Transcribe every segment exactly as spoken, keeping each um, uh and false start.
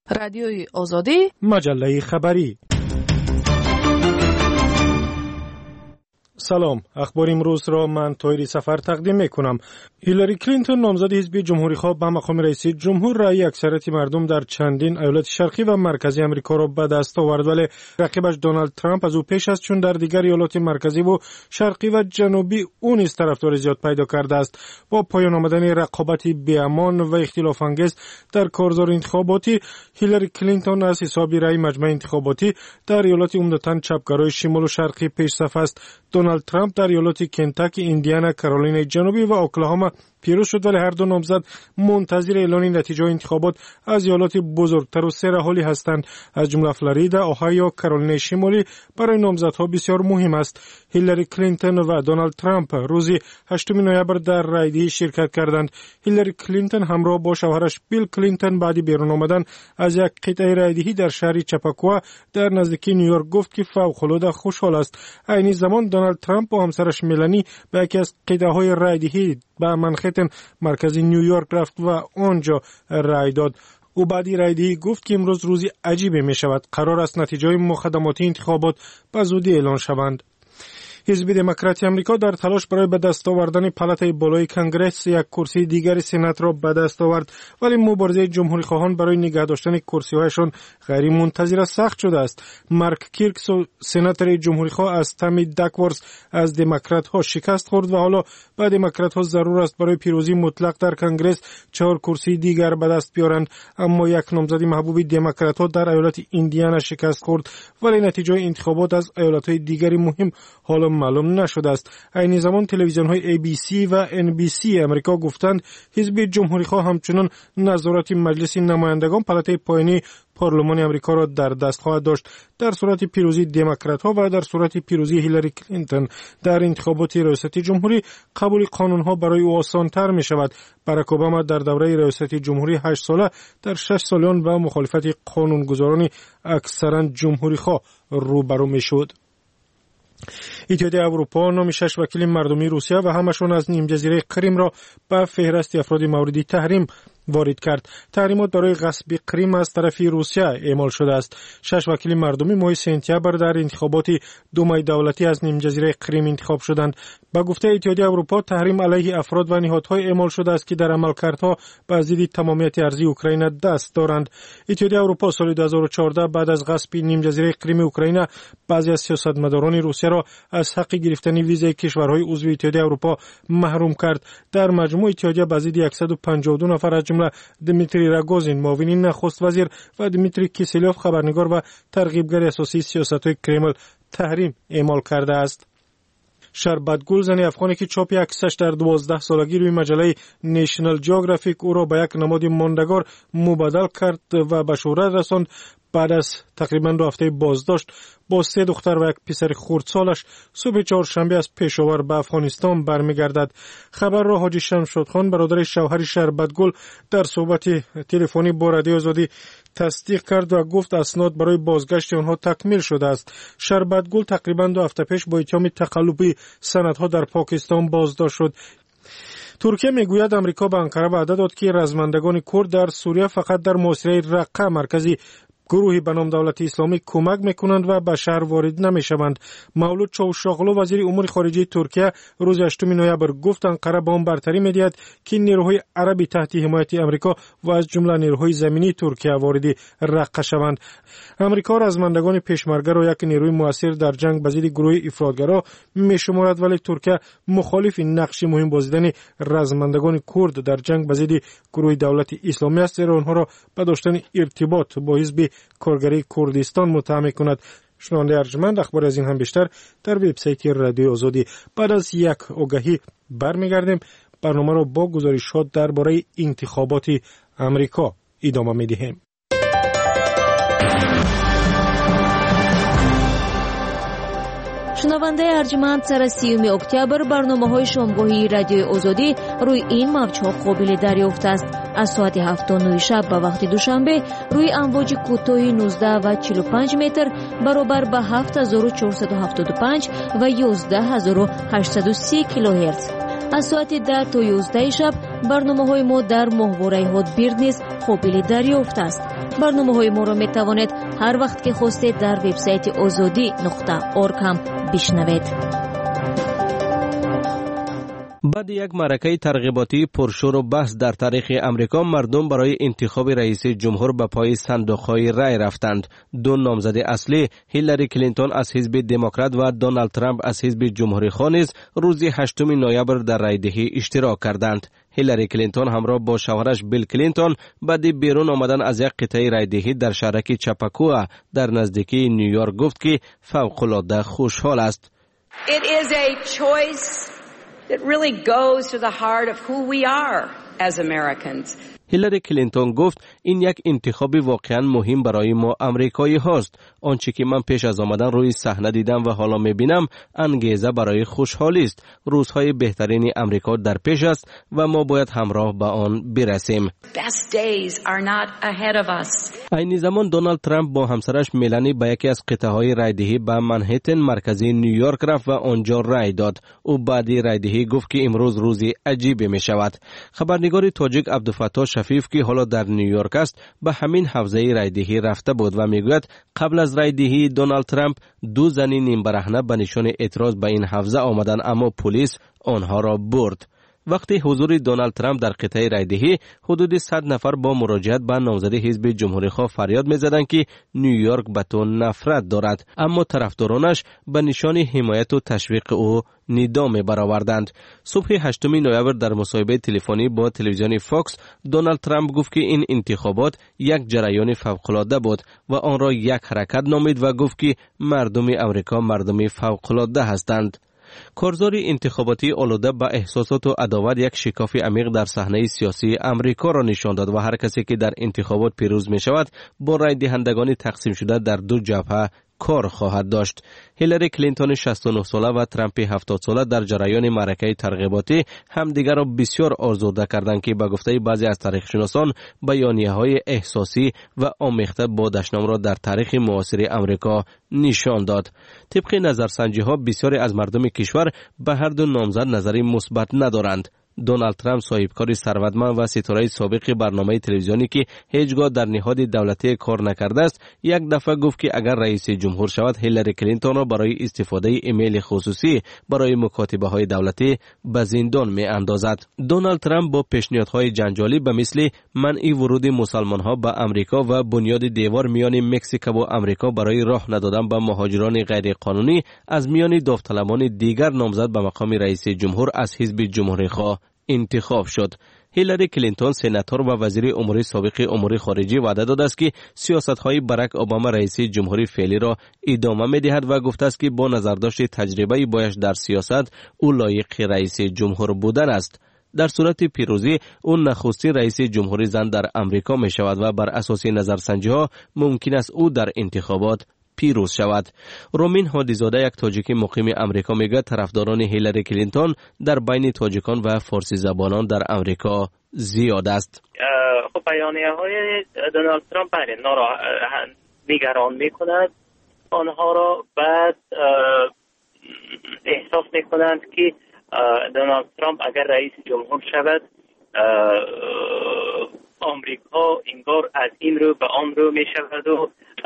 رادیوی آزادی، مجله خبری. سلام، اخبار امروز را من طاهری سفر تقدیم میکنم. هیلاری کلینتون نامزد حزب جمهوری‌خواه به مقام رئیس جمهور رأی اکثریت مردم در چندین ایالت شرقی و مرکزی آمریکا را به دست آورد، ولی رقیبش دونالد ترامپ از او پیش است، چون در دیگر ایالات مرکزی و شرقی و جنوبی او نیز طرفدار زیاد پیدا کرده است. با پایان آمدن رقابت بی‌امان و اختلاف انگیز در کارزار انتخاباتی، هیلاری کلینتون از حساب رأی مجمع انتخاباتی در ایالات عمدتاً چپگرای شمال و شرقی پیش صف است. دونالد ترامپ در ایالات کنتاکی، ایندیانا، کارولینای جنوبی و اوکلاهاما پیروز شد، ولی هر دو نامزد منتظر اعلان نتیجه انتخابات از ایالات بزرگتر و سه حالی هستند. از جمله فلوریدا، اوهایو، کارولینای شمالی برای نامزدها بسیار مهم است. هیلاری کلینتون و دونالد ترامپ روز هشتم نوامبر در رایدهی شرکت کردند. هیلاری کلینتون همراه با شوهرش بیل کلینتون بعد بیرون آمدن از یک قطعه رایدهی در شهر چپاکوا در نزدیکی نیویورک گفت که فوق‌العاده خوشحال است. این زمان دونالد ترامپ با همسرش ملانی به یکی از قطعه‌های رایدهی به منهتن مرکز نیویورک رفت و آنجا رای داد. او بعدی رایدهی گفت که امروز روزی عجیبی می شود. قرار است نتیجه مقدماتی انتخابات به زودی اعلان شوند. حزب دموکراتی آمریکا در تلاش برای به دست آوردن پالاتای بالای کنگره یک کرسی دیگر سنا را به دست آورد، ولی مبارزه جمهوری خواهان برای نگه داشتن کرسی هایشان غیر منتظره سخت شده است. مارک کیرکس، سناتور جمهوری خواه از تامی داکورس، از دموکرات ها شکست خورد و حالا به دموکرات ها ضرور است برای پیروزی مطلق در کنگره چهار کرسی دیگر به دست بیارند. اما یک نامزد محبوب دموکرات ها در ایالت ایندیانا شکست خورد، ولی نتیجه انتخابات از ایالت های دیگری مهم حالا معلوم نشده است. این زمان تلویزیون های ای بی سی و ان بی سی امریکا گفتند حزب جمهوری خواه همچنان نظارت مجلس نمایندگان پالاتای پایینی پارلمان آمریکا را در دست خواهد داشت. در صورت پیروزی دموکرات ها و در صورت پیروزی هیلاری کلینتون در انتخابات ریاست جمهوری، قبول قانون ها برای او آسان تر می شود. باراک اوباما در دوره ریاست جمهوری هشت ساله در شش سالیان با مخالفت قانونگذاران اکثرا جمهوری خواه روبرو می شد. اتحادیه اروپا نام شش وکیل مردمی روسیه و همشون از نیم جزیره کریم را به فهرست افراد مورد تحریم وارد کرد. تحریمات برای غصب کریم از طرف روسیه اعمال شده است. شش وکیل مردمی ماه سپتامبر در انتخابات دومای دولتی از نیم جزیره کریم انتخاب شدند. با گفته اتحادیه اروپا، تحریم علیه افراد و نهادهای اعمال شده است که در عملکردها به ضد تمامیت ارضی اوکراین دست دارند. اتحادیه اروپا سال دو هزار و چهارده بعد از غصب نیم جزیره کریم اوکراین بعضی از سیاستمداران روسیه را از حق گرفتن ویزای کشورهای عضو اتحادیه اروپا محروم کرد. در مجموع اتحادیه به ضد صد و پنجاه و دو نفر از جمله دمیتری راگوزین معاون نخست وزیر و دمیتری کیسلیوف خبرنگار و ترغیبگر اساسی سیاست‌های کرمل تحریم اعمال کرده است. شربت گل، زن افغانی که چاپ عکسش در دوازده سالگی روی مجله نیشنل جیوگرافیک او را به یک نماد ماندگار مبادل کرد و به شهرت رساند، بعد از تقریبا دو هفته بازداشت با سه دختر و یک پسر خردسالش صبح چهارشنبه از پشاور به افغانستان برمیگردد. خبر را حاجی شمشاد خان، برادر شوهر شربت گل، در صحبت تلفنی با رادیو آزادی تصدیق کرد و گفت اسناد برای بازگشت آنها تکمیل شده است. شربت گل تقریبا دو هفته پیش با اتهام تقلبی سندها در پاکستان بازداشت شد. ترکیه میگوید آمریکا به انقره وعده داد که رزمندگان کرد در سوریه فقط در محاصره رقه مرکزی گروهی به نام دولت اسلامی کمک میکنند و به شهر وارد نمیشوند. مولود چاوشاغلو، وزیر امور خارجه ترکیه، روز هشتم نوامبر گفت انقره با آن برتری میدهد که نیروهای عربی تحت حمایت آمریکا و از جمله نیروهای زمینی ترکیه وارد رقه شوند. آمریکا رزمندگان پیشمرگه را یک نیروی موثر در جنگ به ضد گروه افراطگرا میشمارد، ولی ترکیه مخالف نقش مهم بازیدن رزمندگان کرد در جنگ به ضد گروه دولت اسلامی است، زیرا آنها را به داشتن ارتباط با حزب کارگری کردستان متهم کند. شنونده ارجمند، اخبار از این هم بیشتر در وبسایت رادیو آزادی. بعد از یک آگهی برمیگردیم. برنامه را با گزارشات درباره انتخابات آمریکا ادامه میدهیم. شنونده ارجمند، سر سیوم اکتبر برنامه‌های شامگاهی رادیو آزادی روی این موج‌ها قابل دریافت است. از ساعت هفت تا نه شب به وقت دوشنبه روی امواج کوتاه نوزده و چهل و پنج متر برابر به هفت هزار و چهارصد و هفتاد و پنج و یازده هزار و هشتصد و سی کیلوهرتز. از ساعت ده تا یازده شب برنامه‌های ما در ماهواره هات بیرد نیز قابل دریافت است. برنامه‌های ما را می‌توانید هر وقت که خواستید در وبسایت آزادی نقطه اورگ هم بشنوید. بعد یک معرکه ترغیباتی پرشور و بحث در تاریخ امریکا، مردم برای انتخاب رئیس جمهور به پای صندوق‌های رای رفتند. دو نامزد اصلی، هیلاری کلینتون از حزب دموکرات و دونالد ترامپ از حزب جمهوری‌خواه نیز روز هشتم نوامبر در رایدهی اشتراک کردند. هیلاری کلینتون همراه با شوهرش بیل کلینتون بعد بیرون آمدن از یک قطعه رایدهی در شهرک چاپاکوآ در نزدیکی نیویورک گفت که فوق‌العاده خوشحال است. It is a choice that really goes to the heart of who we are as Americans. هیلاری کلینتون گفت این یک انتخاب واقعا مهم برای ما امریکایی هاست. آنچه که من پیش از آمدن روی صحنه دیدم و حالا میبینم انگیزه برای خوشحالی است. روزهای بهترین امریکا در پیش است و ما باید همراه به آن برسیم. Best days are not ahead of us. این زمان دونالد ترامپ با همسرش میلانی به یکی از قطعه‌های رایدهی به منهتن مرکزی نیویورک رفت و آنجا رای داد. او بعد رایدهی گفت که امروز روزی عجیبی می شود. خبرنگار تاجیک عبدالفتاح شفیف که حالا در نیویورک است به همین حوزه رایدهی رفته بود و میگوید قبل از رایدهی دونالد ترامپ دو زن نیم برهنه به نشان اعتراض به این حوزه آمدن، اما پلیس آنها را برد. وقتی حضور دونالد ترامپ در قطعه رایدهی، حدود صد نفر با مراجعت به نامزد حزب جمهوری‌خواه فریاد می‌زدند که نیویورک به تو نفرت دارد، اما طرفدارانش به نشان حمایت و تشویق او ندا می‌برآوردند. صبح هشتم نوامبر در مصاحبه تلفنی با تلویزیون فاکس، دونالد ترامپ گفت که این انتخابات یک جریان فوق‌العاده بود و آن را یک حرکت نامید و گفت که مردم امریکا مردم فوق‌العاده هستند. کارزار انتخاباتی آلوده به احساسات و عداوت یک شکاف عمیق در صحنه سیاسی امریکا را نشان داد و هر کسی که در انتخابات پیروز می شود با رای دهندگان تقسیم شده در دو جبهه کار خواهد داشت. هیلاری کلینتون شصت و نه ساله و ترامپ هفتاد ساله در جریان معرکه ترغیباتی همدیگر را بسیار آزرده کردند که به گفته بعضی از تاریخ‌شناسان بیانیه‌های احساسی و آمیخته با دشنام را در تاریخ معاصر امریکا نشان داد. طبق نظرسنجی‌ها بسیاری از مردم کشور به هر دو نامزد نظری مثبت ندارند. دونالد ترامپ صاحبکار ثروتمند و ستاره سابق برنامه تلویزیونی که هیچگاه در نهاد دولتی کار نکرده است، یک دفعه گفت که اگر رئیس جمهور شود هیلاری کلینتون را برای استفاده ایمیل خصوصی برای مکاتبه های دولتی به زندان می اندازد. دونالد ترامپ با پیشنهادهای جنجالی به مثل منع ورود مسلمان ها به امریکا و بنیاد دیوار میان مکزیک و امریکا برای راه ندادن به مهاجران غیر قانونی از میان داوطلبان دیگر نامزد به مقام رئیس جمهور از حزب جمهوری‌خواه انتخاب شد. هیلاری کلینتون سناتور و وزیر امور سابق امور خارجی وعده داده است که سیاست‌های باراک اوباما رئیس جمهوری فعلی را ادامه می‌دهد و گفته است که با نظرداشت تجربه بایش در سیاست او لایق رئیس جمهور بودن است. در صورت پیروزی او نخستین رئیس جمهوری زن در امریکا می شود و بر اساس نظرسنجی‌ها ممکن است او در انتخابات پیروز شود. رومین هادیزاده یک تاجیک مقیم امریکا میگه طرفداران هیلاری کلینتون در بین تاجیکان و فارسی زبانان در امریکا زیاد است. خب بیانیه‌های دونالد ترامپ بله نگران می‌کند آنها را، بعد احساس می‌کنند که دونالد ترامپ اگر رئیس جمهور شود آمریکا انگار از این رو به آن رو می‌شود و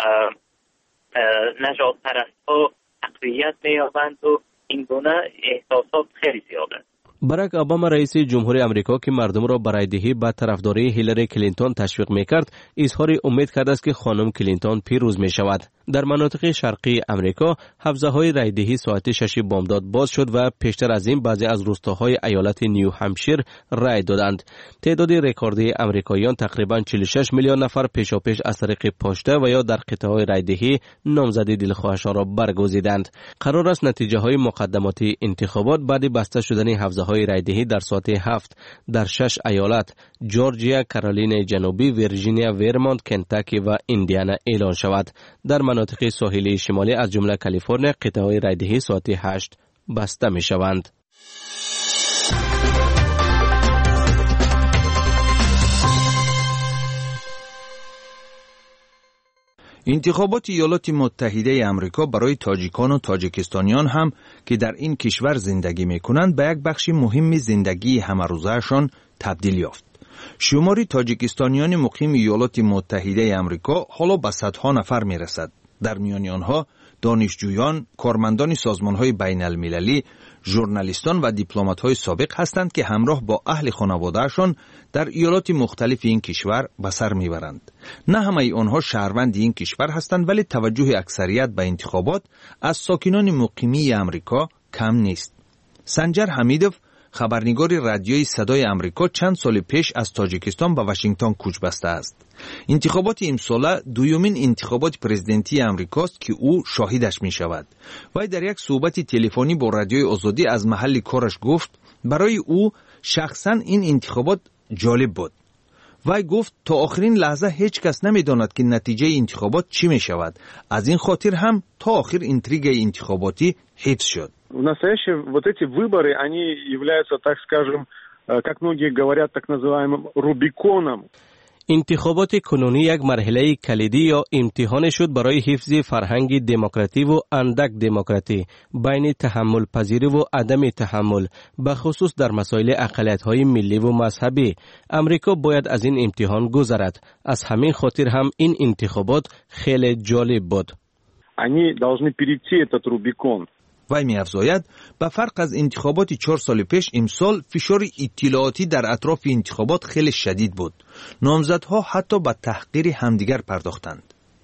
نجات پرست ها اقلیت می‌یابند و این گونه احساسات خیلی زیاد است. باراک اوباما رئیس جمهوری امریکا که مردم را برای دهی به طرفداری هیلاری کلینتون تشویق می‌کرد، اظهار امید کرده است که خانم کلینتون پیروز می‌شود. در مناطق شرقی امریکا حوزه‌های رایدهی ساعت شش بامداد باز شد و پیشتر از این بعضی از روستاهای ایالت نیو همشیر رای دادند. تعداد رکوردی امریکاییان تقریباً چهل و شش میلیون نفر پیشاپیش از طریق پشته و یا در قطعه‌های رایدهی نامزدی دلخواهشان را برگزیدند. قرار است نتیجه‌های مقدماتی انتخابات بعد بسته شدن حوزه‌های رایدهی در ساعت هفت در شش ایالت جورجیا، کارولینای جنوبی، ویرجینیا، ورمونت، کنتاکی و ایندیانا اعلان شود. در مناطق ساحلی شمالی از جمله کالیفرنیا قطعه‌های رایدهی ساعت هشت بسته می شوند. انتخابات ایالات متحده آمریکا برای تاجیکان و تاجیکستانیان هم که در این کشور زندگی می کنند به یک بخش مهم زندگی همه روزهشان تبدیل یافت. شماری تاجیکستانیان مقیم ایالات متحده آمریکا حالا به صدها نفر می رسد. در میان آنها دانشجویان، کارمندان سازمان‌های بین‌المللی، ژورنالیستان و دیپلمات‌های سابق هستند که همراه با اهل خانواده‌شان در ایالات مختلف این کشور به سر می‌برند. نه همه آنها شهروند این کشور هستند، ولی توجه اکثریت به انتخابات از ساکنان مقیمی آمریکا کم نیست. سنجر حمیدوف، خبرنگار رادیوی صدای آمریکا، چند سال پیش از تاجیکستان به واشنگتن کوچ بسته است. انتخابات امساله دومین انتخابات پرزیدنتی آمریکاست که او شاهدش می شود. وی در یک صحبت تلفنی با رادیوی آزادی از محل کارش گفت برای او شخصا این انتخابات جالب بود. وی گفت تا آخرین لحظه هیچ کس نمی داند که نتیجه انتخابات چی می شود. از این خاطر هم تا آخر انتریگ انتخاباتی حفظ шёд. В настоящее вот эти выборы, они являются, так скажем, как многие говорят, так называемым Рубиконом. انتخابات کنونی یک مرحله کلیدی یا امتحان شد برای حفظ فرهنگ دموکراتی و اندک دموکراتی بین تحمل پذیری و عدم تحمل، به خصوص در مسائل اقلیت‌های ملی و مذهبی. امریکا باید از این امتحان گذرد. از همین خاطر هم این انتخابات خیلی جالب بود. Они должны перейти этот Рубикон. وی می افزاید به فرق از انتخابات چهار سال پیش امسال فشار اطلاعاتی در اطراف انتخابات خیلی شدید بود. نامزدها حتی به تحقیر همدیگر پرداختند.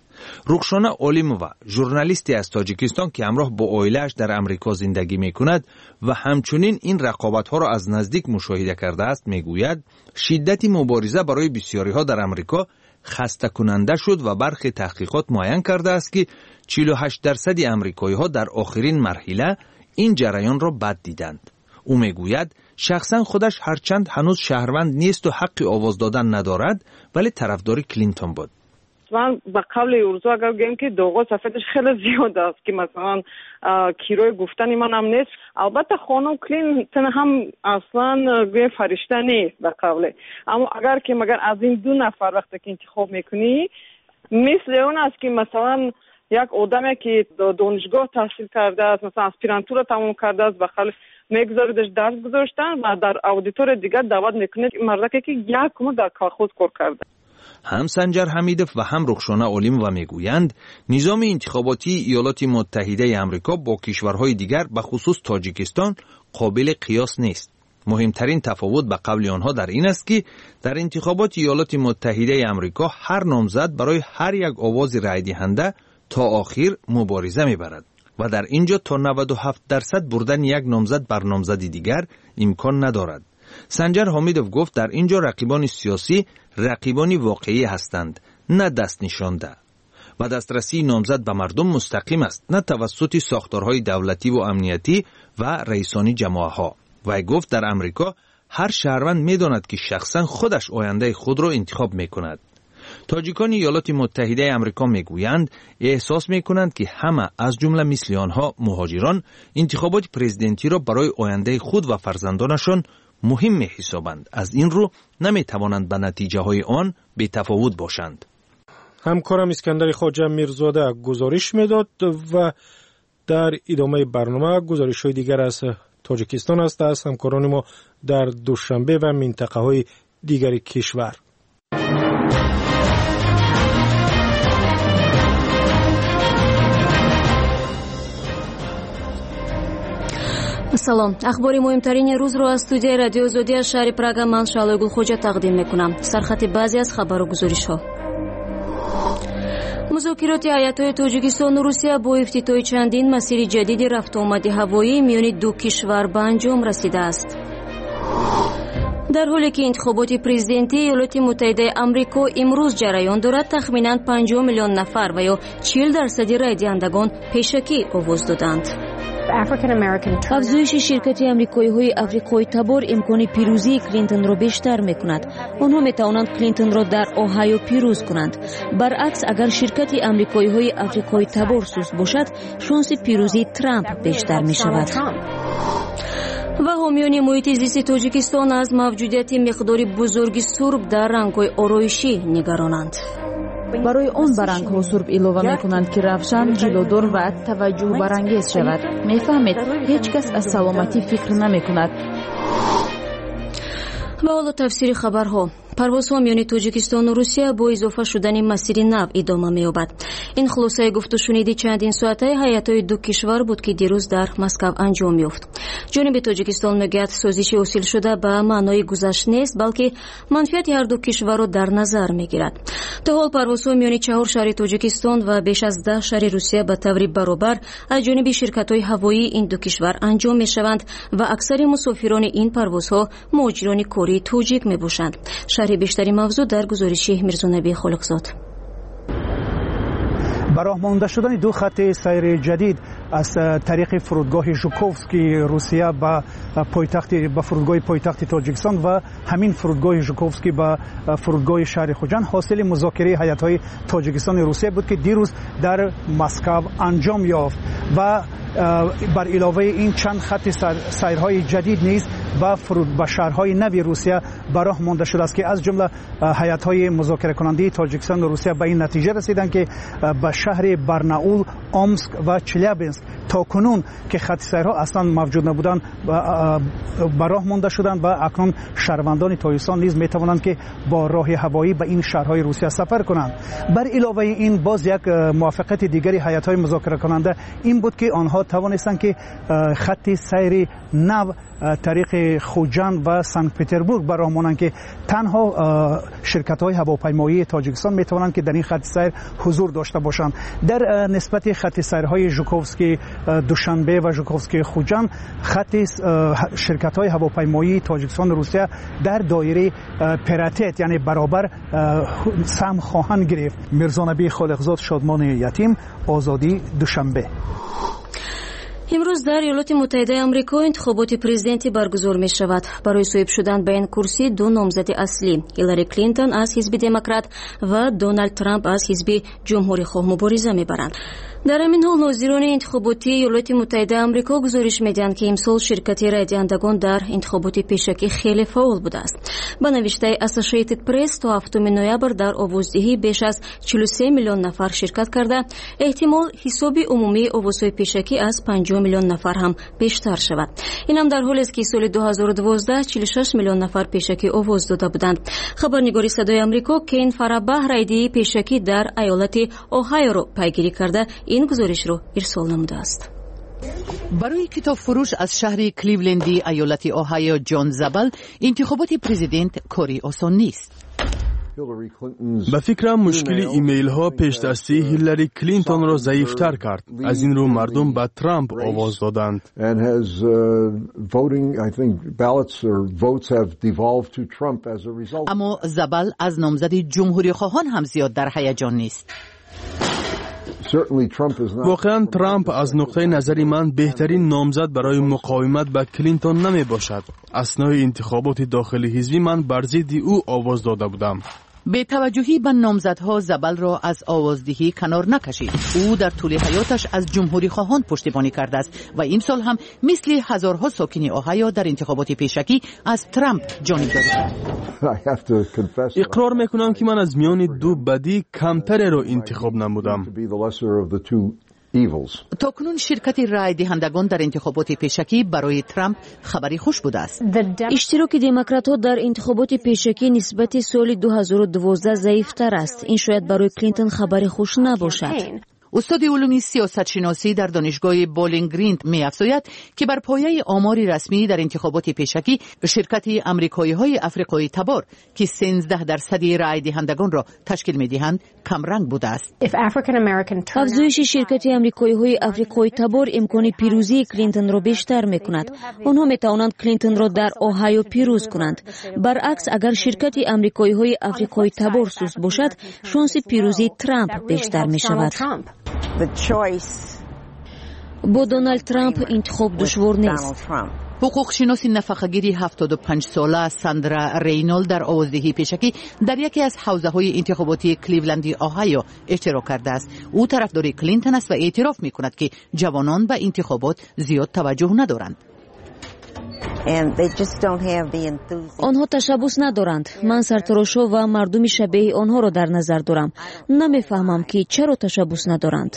رخشانه علیمووا، ژورنالیستی از تاجیکستان که همراه با عائله‌اش در امریکا زندگی می کند و همچنین این رقابت‌ها را از نزدیک مشاهده کرده است، می گوید شدت مبارزه برای بسیاری‌ها در امریکا خسته کننده شد و برخی تحقیقات معین کرده است که چهل و هشت درصد امریکایی‌ها در آخرین مرحله این جریان را بد دیدند. او میگوید شخصا خودش هرچند هنوز شهروند نیست و حق آواز دادن ندارد، ولی طرفدار کلینتون بود. من با قبل ارزو اگر بگم که دوغا سفیدش خیلی زیاد است که مثلا کیروی گفتنی من هم نیست. البته خانم کلینتون هم اصلا گوی فرشته نیست به قبل، اما اگر که مگر از این دو نفر وقتی که انتخاب میکنی مثل اون است که مثلا یک آدمی که دانشگاه تحصیل کرده است، مثلا اسپیرانتورا تمام کرده است، بخلاف میگذاردش درس گذاشتن و در اودیتور دیگر دعوت میکنه مردکی که یک کم در کارخود کار کرده. هم سنجر حمیدوف و هم رخشانه علیمووا میگویند نظام انتخاباتی ایالات متحده آمریکا با کشورهای دیگر به خصوص تاجیکستان قابل قیاس نیست. مهمترین تفاوت به قبل آنها در این است که در انتخابات ایالات متحده آمریکا هر نامزد برای هر یک آواز رای دهنده تا آخر مبارزه میبرد و در اینجا تا نود و هفت درصد بردن یک نامزد بر نامزد دیگر امکان ندارد. سنجر حمیدوف گفت در اینجا رقیبان سیاسی رقیبانی واقعی هستند، نه دست نشانده، و دسترسی نامزد به مردم مستقیم است، نه توسط ساختارهای دولتی و امنیتی و رئیسانی جماعه ها. و گفت در امریکا هر شهروند میداند که شخصا خودش آینده خود را انتخاب میکند. تاجیکان ایالات متحده آمریکا میگویند احساس میکنند که همه از جمله مثل آنها مهاجران انتخابات پرزیدنتی را برای آینده خود و فرزندانشان مهم می‌حسابند. از این رو نمی‌توانند به نتیجه های آن بی تفاوت باشند. همکارم اسکندر خواجه میرزاده گزارش میداد و در ادامه برنامه گزارش های دیگر از تاجیکستان است از همکاران ما در دوشنبه و منطقه های دیگر کشور. салом. ахбори муҳимтарини рӯзро аз студияи радиои озодӣ аз шаҳри прага ман шаълои гулхоҷа тақдим мекунам. сархати баъзе аз хабару гузоришҳо. музокироти ҳайатҳои тоҷикистону русия бо ифтитоҳи чандин масири ҷадиди рафтуомади ҳавоӣ миёни ду кишвар ба анҷом расидааст. дар ҳоле ки интихоботи президентӣ иёлоти муттаҳидаи амрико имрӯз ҷараён дорад, тахминан панҷоҳ миллион нафар ва ё чил дарсади райдиҳандагон пешакӣ овоз доданд. афзоиши ширкати амрикоиҳои африқои табор имкони пирӯзии клинтонро бештар мекунад. онҳо метавонанд клинтонро дар оҳайо пирӯз кунанд. баръакс, агар ширкати амрикоиҳои африқои табор суст бошад, шонси пирӯзии Трамп бештар мешавад. ва ҳомиёни муҳити зисти тоҷикистон аз мавҷудияти миқдори бузурги сурб дар рангҳои ороишӣ нигаронанд. барои он ба рангҳо сурб илова мекунанд ки равшан, ҷилодор ва таваҷҷуҳбарангез шавад. мефаҳмед, ҳеҷ кас аз саломатӣ фикр намекунад. و حالا تفسیر خبرها. پروازها میان تاجیکستان و روسیه با اضافه شدن مسیر نو ادامه می‌یابد. این خلاصه گفت و شنید چندین ساعته هیئت‌های دو کشور بود که دیروز در مسکو انجام یافت. جانب تاجیکستان میگوید سازش حاصل شده به معنای گذشت نیست، بلکه منفعت هر دو کشور را در نظر میگیرد. تا حال پروازها میان چهار شهر تاجیکستان و بیش از ده شهر روسیه به طور برابر از جانب شرکت‌های هوایی این دو کشور انجام می‌شوند و اکثر مسافران این پروازها مهاجران کاری تاجیک میباشند. شرح بیشتری موضوع در گزارش میرزانبی خالقزاد. براه مانده شدن دو خط سیر جدید از طریق فرودگاه ژوکوفسکی روسیه به پایتخت به فرودگاه پایتخت تاجیکستان و همین فرودگاه ژوکوفسکی به فرودگاه شهر خوجند حاصل مذاکره هیئت‌های تاجیکستان و روسیه بود که دیروز در مسکو انجام یافت و بر علاوه این چند خط سیرهای جدید نیز با فرود به شهرهای نوی روسیه براه مانده شده است که از جمله هیئت‌های مذاکره کننده تاجیکستان و روسیه به این نتیجه رسیدند که به شهر برناول، آمسک و چلیابینسک تا کنون که خط سیرها اصلا موجود نبودند براه مانده شدند و اکنون شهروندان تاجیکستان نیز میتوانند که با راه هوایی به این شهرهای روسیه سفر کنند. بر علاوه این باز یک موافقت دیگری هیئت‌های مذاکره کننده این بود که آنها توانستند که خط سیر نو طریق خوجند و سنت پتربورگ براه مانند که تنها شرکت‌های هواپیمایی تاجیکستان میتوانند که در این خط سیر حضور داشته باشند. در نسبت خط سیرهای ژوکوفسکی دوشنبه و ژوکوفسکی خوجند خط شرکت‌های هواپیمایی تاجیکستان و روسیه در دایره پراتت یعنی برابر سهم خواهند گرفت. میرزانبی خالقزاد، شادمان یتیم، آزادی، دوشنبه. امروز در ایالات متحده آمریکا انتخابات پرزیدنتی برگزار می شود. برای صاحب شدن به این کرسی دو نامزد اصلی، هیلاری کلینتون از حزب دموکرات و دونالد ترامپ از حزب جمهوری خواه مبارزه می برند. در همین حال ناظران انتخاباتی ایالات متحده آمریکا گزارش میدهند که امسال شرکت رای دهندگان در انتخابات پیشکی خیلی فعال بوده است. به نوشته اسوسییتد پرس تا هفتم نوامبر در آوازدهی بیش از چهل و سه میلیون نفر شرکت کرده، احتمال حساب عمومی آوازهای پیشکی از پنجاه میلیون نفر هم بیشتر شود. این هم در حالی است که سال دو هزار و دوازده چهل و شش میلیون نفر پیشکی آواز داده بودند. خبرنگار صدای آمریکا کین فرابه رایدهی پیشکی در ایالت اوهایو را پیگیری کرده این گزارش رو ارسال نموده است. برای کتاب فروش از شهر کلیولندی ایالت اوهایو جان زبل انتخابات پرزیدنت کاری آسان نیست. به فکرم مشکل ایمیل ها پیش دستی هیلاری کلینتون را ضعیفتر کرد. از این رو مردم به ترامپ آواز دادند. اما زبل از نامزد جمهوری خواهان هم زیاد در هیجان نیست. واقعا ترامپ از نقطه نظر من بهترین نامزد برای مقاومت به کلینتون نمی باشد. اثنای انتخابات داخلی حزبی من بر ضد او آواز داده بودم. به توجهی به نامزدها زبل را از آوازدهی کنار نکشید. او در طول حیاتش از جمهوری خواهان پشتیبانی کرده است و این سال هم مثل هزارها ساکن اوهایو در انتخابات پیشکی از ترامپ جانبداری کرد. اقرار میکنم که من از میان دو بدی کمتر را انتخاب نمودم. تا کنون شرکت رای دهندگان در انتخابات پیشکی برای ترامپ خبری خوش بوده است. اشتراک دموکرات‌ها در انتخابات پیشکی نسبت سال دو هزار و دوازده ضعیف‌تر است. این شاید برای کلینتون خبری خوش نباشد. استاد علوم سیاست شناسی در دانشگاه بولینگ گرین می‌افزاید که بر پایه آمار رسمی در انتخابات پیشکی شرکت آمریکایی‌های افریقایی تبار که سیزده درصد رای دهندگان را تشکیل می‌دهند کم رنگ بوده است. افزایش شرکت آمریکایی‌های افریقایی تبار امکان پیروزی کلینتون را بیشتر می‌کند. آنها می‌توانند کلینتون را در اوهایو پیروز کنند. برعکس اگر شرکت آمریکایی‌های افریقایی تبار سست باشد، شانس پیروزی ترامپ بیشتر می‌شود. با دونالد ترامپ انتخاب دشوار نیست. حقوق شناس نفقه‌گیری هفتاد و پنج ساله ساندرا رینول در آوازدهی پیشکی در یکی از حوزه‌های انتخاباتی کلیولندی اوهایو اشتراک کرده است. او طرفدار کلینتون است و اعتراف می‌کند که جوانان به انتخابات زیاد توجه ندارند. آنها تشبث ندارند. من سرتراشا و مردم شبیه آنها را در نظر دارم. نمیفهمم که چرا تشبث ندارند.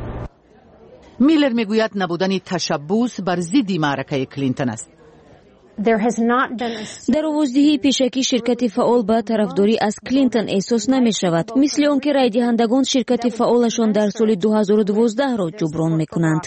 میلر میگوید نبودن تشبث بر ضد معرکه کلینتون است. дар овоздиҳии пешакӣ ширкати фаъол ба тарафдорӣ аз Клинтон эҳсос намешавад, мисли он ки райдиҳандагон ширкати фаъолашон дар соли дуҳазору дувоздаҳ-ро ҷуброн мекунанд.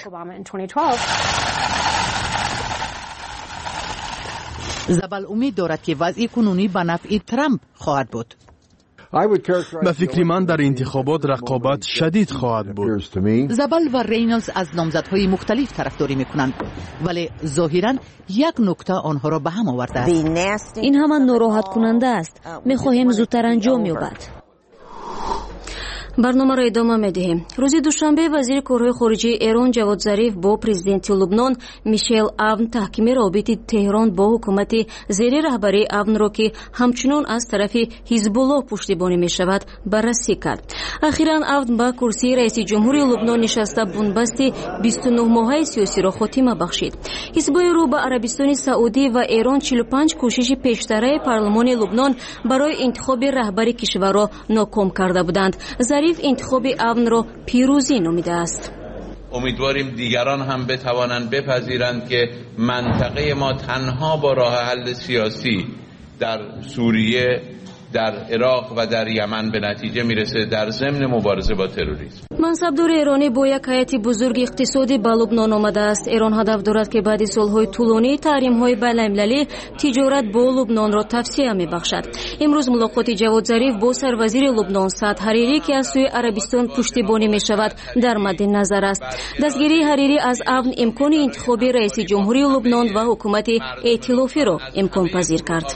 забал умид дорад ки вазъи кунунӣ ба нафъи Трамп хоҳад буд. ба фикри ман дар интихобот рақобат шадид хоҳад буд. забал ва Рейнолдс аз номзадҳои мухталиф тарафдорӣ мекунанд, вале зоҳиран як нукта онҳоро ба ҳам оварда аст. ин ҳама нороҳаткунанда аст. мехоҳем зудтар анҷом ёбад. барномаро идома медиҳем. рӯзи душанбе вазири корҳои хориҷии Эрон Ҷавод Зариф бо президенти Лубнон Мишел Авн таҳкими равобити Теҳрон бо ҳукумати зери раҳбарии Авнро, ки ҳамчунон аз тарафи Ҳизбуллоҳ пуштибонӣ мешавад, баррасӣ кард. ахиран Авн ба курсии раиси ҷумҳури Лубнон нишаста бунбасти бисту нӯҳ моҳаи сиёсиро хотима бахшид. ҳизбҳои рӯ ба Арабистони Саудӣ ва Эрон чилу панҷ кӯшиши пештараи парлумони Лубнон барои интихоби раҳбари кишварро ноком карда буданд. Зариф انتخاب امن را پیروزی نامیده است. امیدواریم دیگران هم بتوانند بپذیرند که منطقه ما تنها با راه حل سیاسی در سوریه، در عراق و در یمن به نتیجه میرسه در ضمن مبارزه با تروریسم. мансабдори эронӣ бо як ҳайати бузурги иқтисодӣ ба Лубнон омадааст. эрон ҳадаф дорад ки баъди солҳои тӯлонии таҳримҳои байналмилалӣ тиҷорат бо Лубнонро тавсея мебахшад. имрӯз мулоқоти Ҷавод Зариф бо сарвазири Лубнон Саъд Ҳарирӣ, ки аз сӯи Арабистон пуштибонӣ мешавад, дар мадди назар аст. дастгирии Ҳарирӣ аз Авн имкони интихоби раиси ҷумҳурии Лубнон ва ҳукумати эътилофиро имконпазир кард.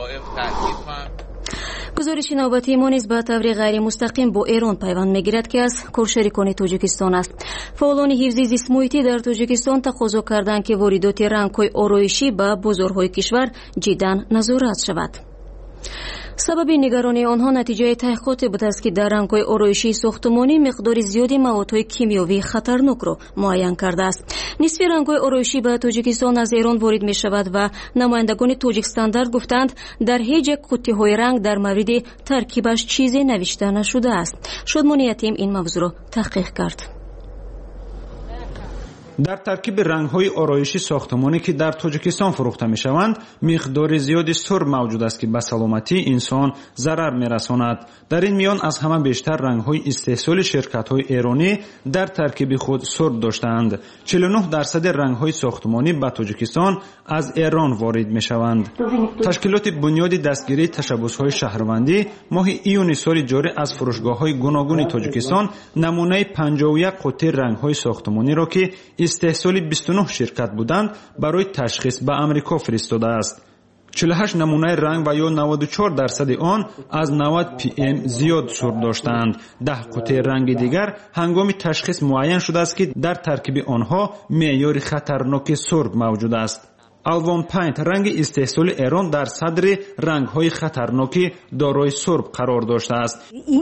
гузориши навбатии мо низ ба таври ғайримустақим бо Эрон пайванд мегирад, ки аз коршарикони Тоҷикистон аст. фаъолони ҳифзи зистмуҳитӣ дар Тоҷикистон тақозо карданд ки воридоти рангҳои ороишӣ ба бозорҳои кишвар ҷиддан назорат шавад. сабаби нигаронии онҳо натиҷаи таҳқиқоте будааст, ки дар рангҳои ороишии сохтумонӣ миқдори зиёди маводҳои кимиёвии хатарнокро муайян кардааст. нисфи рангҳои ороишӣ ба Тоҷикистон аз Эрон ворид мешавад ва намояндагони Тоҷикстандарт гуфтанд, дар ҳеҷ як қуттиҳои ранг дар мавриди таркибаш чизе навишта нашудааст. Шодмони Ятим ин мавзӯъро таҳқиқ кард. дар таркиби рангҳои ороиши сохтмонӣ ки дар Тоҷикистон фурӯхта мешаванд, миқдори зиёди сурб мавҷуд аст, ки ба саломатии инсон зарар мерасонад. дар ин миён аз ҳама бештар рангҳои истеҳсоли ширкатҳои эронӣ дар таркиби худ сурб доштаанд. чилу нӯҳ дарсади рангҳои сохтмонӣ ба Тоҷикистон аз Эрон ворид мешаванд. ташкилоти бунёди дастгирии ташаббусҳои шаҳрвандӣ моҳи июни соли ҷорӣ аз фурӯшгоҳҳои гуногуни Тоҷикистон намунаи панҷоҳу як қуттии рангҳои сохтмониро, ки истеҳсоли бисту нӯҳ ширкат буданд, барои ташхис ба Амрико фиристодааст. чилу ҳашт намунаи ранг ва ё наводу чор дарсади он аз навад пи эм зиёд сурб доштаанд. даҳ қуттии ранги дигар ҳангоми ташхис муайян шудааст, ки дар таркиби онҳо меъёри хатарноки сурб мавҷуд аст. алвон пайнт ранги истеҳсоли Эрон дар садри рангҳои хатарноки дорои сурб қарор доштааст.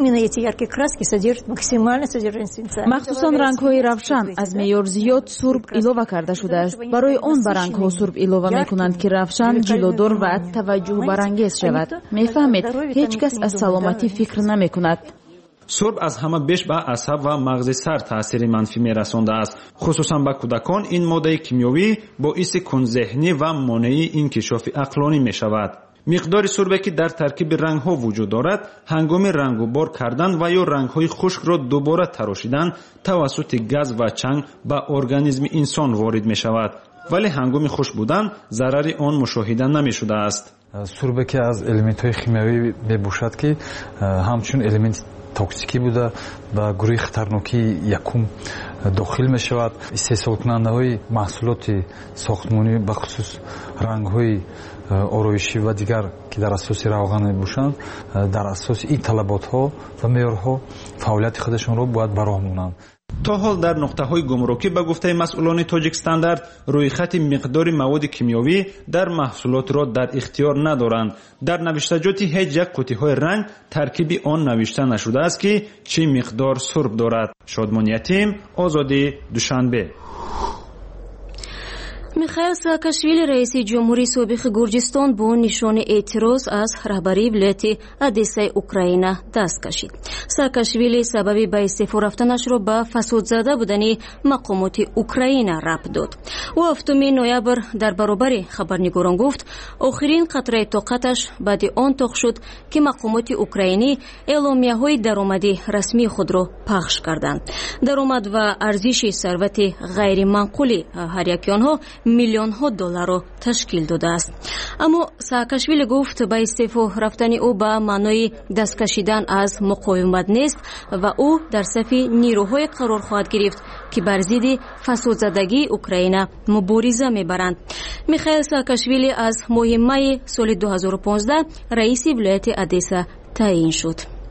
махсусан рангҳои равшан аз меъёр зиёд сурб илова карда шудааст. барои он ба рангҳо сурб илова мекунанд, ки равшан, ҷилодор ва таваҷҷуҳбарангез шавад. мефаҳмед, ҳеҷ кас аз саломатӣ фикр намекунад. сурб аз ҳама беш ба асаб ва мағзи сар таъсири манфӣ мерасондааст. хусусан ба кӯдакон ин моддаи кимиёвӣ боиси кунзеҳнӣ ва монеи инкишофи ақлонӣ мешавад. миқдори сурбе ки дар таркиби рангҳо вуҷуд дорад, ҳангоми рангубор кардан ва ё рангҳои хушкро дубора тарошидан тавассути газ ва чанг ба организми инсон ворид мешавад, вале ҳангоми хушк будан зарари он мушоҳида намешудааст. сурбе ки аз элементҳои химиявӣ мебошад, ки ҳамчун элементи токсикӣ буда ба гурӯҳи хатарнокии якум дохил мешавад. истеҳсолкунандаҳои маҳсулоти сохтмонӣ ба хусус рангҳои ороишӣ ва дигар ки дар асоси равған мебошанд, дар асоси ин талаботҳо ва меъёрҳо фаъолияти худашонро бояд ба роҳ монанд. то ҳол дар нуқтаҳои гумрукӣ ба гуфтаи масъулони Тоҷикстандарт рӯйхати миқдори маводи кимиёвӣ дар маҳсулотро дар ихтиёр надоранд. дар навиштаҷоти ҳеҷ як қуттиҳои ранг таркиби он навишта нашудааст, ки чӣ миқдор сурб дорад. Шодмон Ятим, Озодӣ, Душанбе. میخائیل ساکاشویلی رئیس جمهوری سابق گرجستان با نشان اعتراض از رهبری ولایت ادسا اوکراینا دست کشید. ساکاشویلی سبب به استعفا رفتنش را به فساد زده بودن مقامات اوکراینا ربط داد. او هفتم نوامبر در برابر خبرنگاران گفت آخرین قطره طاقتش بعد آن طاق شد که مقامات اوکراینی اعلامیه‌های درآمدی رسمی خود را پخش کردند. درآمد و ارزش ثروت غیر معقول هر یک آنها میلیون ها دلار را تشکیل داده است. اما ساکاشویلی گفت به استعفا رفتن او به معنای دست کشیدن از مقاومت نیست و او در صف نیروهای قرار خواهد گرفت که بر ضد فسادزدگی اوکراینا مبارزه میبرند. میخائیل ساکاشویلی از ماه می سال دو هزار و پانزده رئیس ولایت ادسا تعیین شد.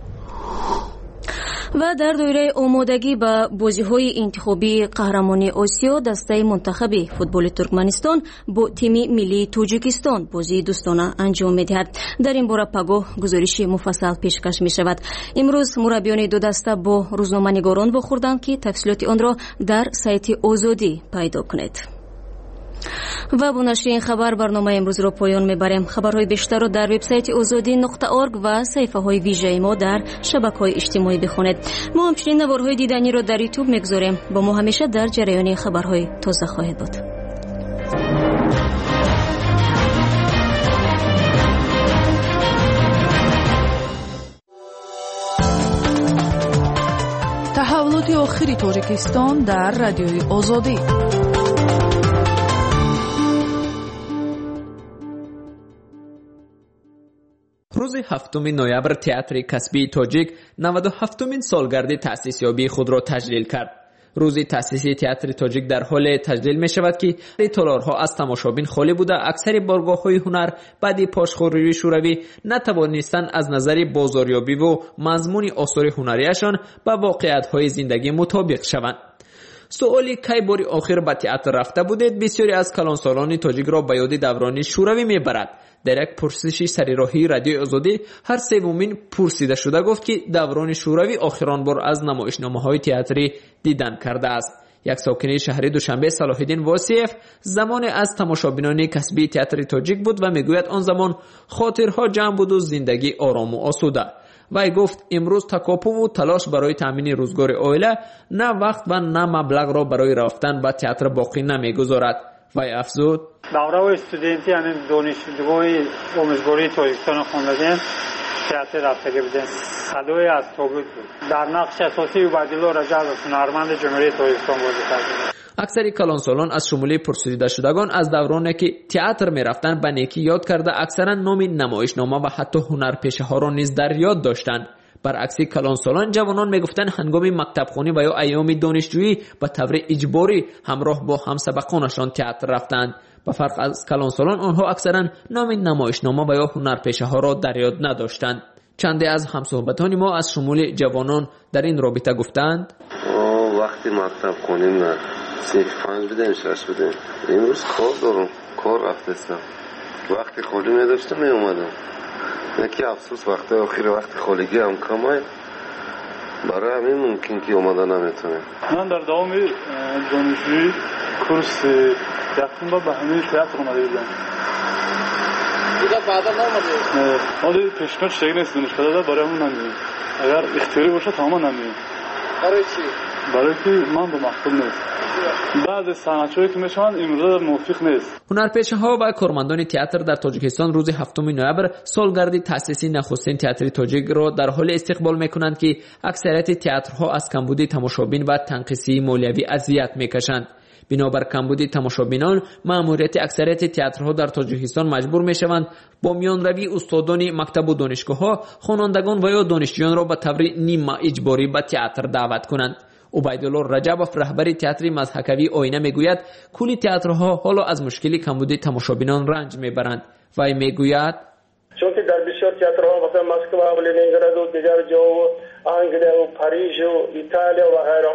و در دوره آمادگی به بازی‌های انتخابی قهرمانی آسیا دسته منتخب فوتبال ترکمنستان با تیم ملی تاجیکستان بازی دوستانه انجام می‌دهد. در این باره پگاه گزارش مفصل پیشکش می‌شود. امروز مربیان دو دسته با روزنامه‌نگاران واخوردند که تفصیلات آن را در سایت آزادی پیدا کنید. و با نشر این خبر برنامه امروز را پایان میبریم. خبرهای بیشتر را در وبسایت آزادی نقطه ارگ و صفحه های ویژه ما در شبکه‌های اجتماعی بخونید. ما همچنین نوارهای دیدنی را در یوتیوب میگذاریم. با ما همیشه در جریان خبرهای تازه خواهید بود. تحولات آخری تاجیکستان در رادیوی آزادی. روز هفتم نوامبر تئاتر کسبی تاجیک نود و هفتمین سالگرد تأسیس یابی خود را تجلیل کرد. روز تأسیس تئاتر تاجیک در حال تجلیل می شود که تالارها از تماشابین خالی بوده. اکثر بارگاه‌های هنر بعد پاشخوری شوروی نتوانستند از نظر بازاریابی و مضمون آثار هنریشان با واقعیت‌های زندگی مطابق شوند. سوالی کی باری آخر به تئاتر رفته بودید بسیاری از کلانسالان تاجیک را به یاد دوران شوروی میبرد. در یک پرسش سریراهی رادیو آزادی هر سومین پرسیده شده گفت که دوران شوروی آخرین بار از نمایشنامه‌های تئاتری دیدن کرده است. یک ساکن شهر دوشنبه صلاح الدین واسیف زمان از تماشابینان کسبی تئاتر تاجیک بود و میگوید آن زمان خاطرها جمع بود و زندگی آرام و آسوده. وی گفت امروز تکاپو و تلاش برای تامین روزگار عائله نه وقت و نه مبلغ را برای رفتن به تئاتر باقی نمیگذارد. وی افزود دوره استودنتی یعنی دانشجوی آموزگاری تاجیکستان خواندن تئاتر رفتگی بودن. صدای از تابوت بود. در نقش اساسی عبیدالله رجب هنرمند جمهوری تاجیکستان بازی کرد. اکثر کلانسالان از شمول پرسیده شدگان از دورانی که تئاتر می رفتن به نیکی یاد کرده اکثرا نام نمایشنامه و حتی هنرپیشه ها را نیز در یاد داشتند. برعکس کلانسالان جوانان می گفتند هنگام مکتب خونی و یا ایام دانشجویی به طور اجباری همراه با همسبقانشان تئاتر رفتند. به فرق از کلانسالان آنها اکثرا نام نمایشنامه و یا هنرپیشه ها را در یاد نداشتند. چندی از همصحبتان ما از شمول جوانان در این رابطه گفتند وقتی مکتب خونیم نه صنف پنج بدیم شش بدیم امروز کار دارم کار رفتستم وقتی خالی میداشتم می اومدم یکی افسوس وقتی آخر وقتی خالگی هم کمه برای همین ممکن که اومده نمیتونه. من در دوام دانشجویی کورس یکم با به همین تئاتر اومده بودم دیگه بعدا نامده حالی پیشنهاد چیزی نیست دانشگاه داده برای همون نمیدیم اگر اختیاری باشه تمام نمیدیم. برای چی؟ برای که من به مقصود نیست بعضی صنعت‌هایی که میشوند امروز موافق نیست. هنرپیشه ها و کارمندان تئاتر در تاجیکستان روز هفتم نوامبر سالگرد تأسیس نخستین تئاتر تاجیک را در حال استقبال میکنند که اکثریت تئاترها از کمبود تماشابین و تنقیصی مالیوی اذیت میکشند. بنابر کمبود تماشابینان مأموریت اکثریت تئاترها در تاجیکستان مجبور میشوند با میانروی استادان مکتب و دانشگاه‌ها خوانندگان و یا دانشجویان را به طور نیم اجباری به تئاتر دعوت کنند. عبیدالله رجبوف رهبر تئاتر مضحکوی آینه میگوید کل تئاترها حالا از مشکل کمبود تماشابینان رنج میبرند. وی میگوید چون که در بسیار تئاترها مثلا مسکو و لنینگراد و دیگر جا و انگلیس و پاریس و ایتالیا و غیرها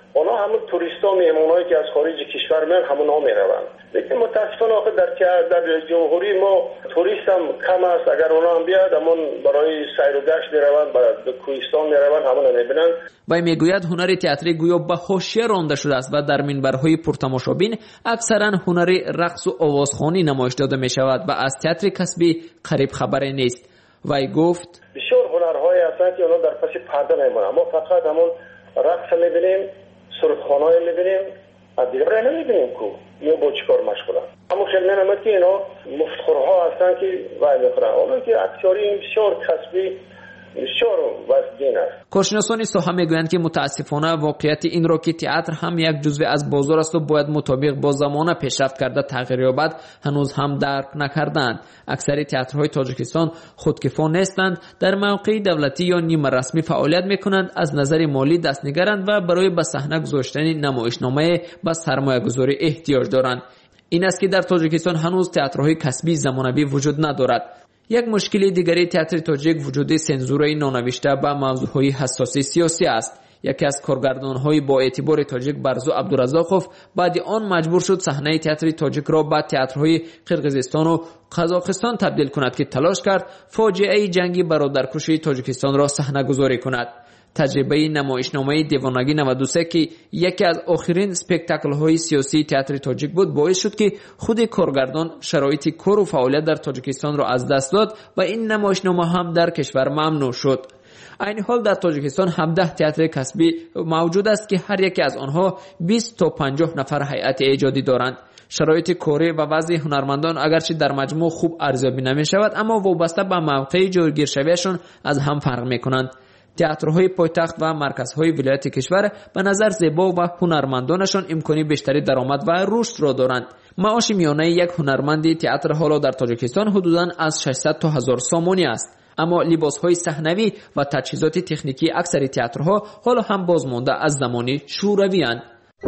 اونا همون توریستا مهمونایی که از خارج کشور میان همونا میروند. لیکن متاسفانه آخه در در جمهوری ما توریست هم کم است. اگر اونا هم بیاد همون برای سیر و گشت میروند، به کوهستان میروند، همونا میبینند. و میگوید هنر تئاتری گویا به حاشیه رانده شده است و در منبرهای پرتماشابین اکثرا هنر رقص و آوازخوانی نمایش داده می شود و از تئاتر کسبی قریب خبری نیست. وی گفت بسیار هنرهای هستند که اونا در پس پرده میمونند. ما فقط همون رقص میبینیم، سرودخوانای میبینیم، دیگه نمیبینیم کو یا با چیکار مشغولن. اما خیلی نمیاد که اینا مفتخورها هستن که وای میخورن. اونا که اکثری بسیار کسبی بسیار وسدین است. کارشناسان ساحه میگویند که متاسفانه واقعیت این را که تئاتر هم یک جزو از بازار است و باید مطابق با زمانه پیشرفت کرده تغییر یابد هنوز هم درک نکردند. اکثر تئاترهای تاجیکستان خودکفا نیستند، در موقع دولتی یا نیمه رسمی فعالیت میکنند، از نظر مالی دستنگرند و برای به صحنه گذاشتن نمایشنامه با سرمایه گذاری احتیاج دارند. این است که در تاجیکستان هنوز تئاترهای کسبی زمانوی وجود ندارد. یک مشکل دیگری تئاتر تاجیک وجود سنزورای نانوشته به موضوعهای حساس سیاسی است. یکی از کارگردان‌های با اعتبار تاجیک برزو عبدالرزاقوف بعد آن مجبور شد صحنه تئاتر تاجیک را به تئاترهای قرقیزستان و قزاقستان تبدیل کند که تلاش کرد فاجعه جنگ برادرکشی تاجیکستان را صحنه گذاری کند. تجربه نمایشنامه دیوانگی نود و سه که یکی از آخرین اسپکتاکل های سیاسی تئاتر تاجیک بود باعث شد که خود کارگردان شرایط کار و فعالیت در تاجیکستان را از دست داد و این نمایشنامه هم در کشور ممنوع شد. این حال در تاجیکستان هفده تئاتر کسبی موجود است که هر یک از آنها بیست تا پنجاه نفر هیئت ایجادی دارند. شرایط کاری و وضع هنرمندان اگرچه در مجموع خوب ارزیابی نمی شود، اما وابسته به موقع جایگیرشویشان از هم فرق می کنند. تئاترهای پایتخت و مرکزهای ولایت کشور به نظر زیبا و هنرمندانشان امکانی بیشتری درآمد و رشد را دارند. معاش میانه یک هنرمند تئاتر حالا در تاجیکستان حدوداً از ششصد تا هزار سامانی است. اما لباسهای صحنوی و تجهیزات تکنیکی اکثر تئاترها حالا هم بازمانده از زمان شوروی اند.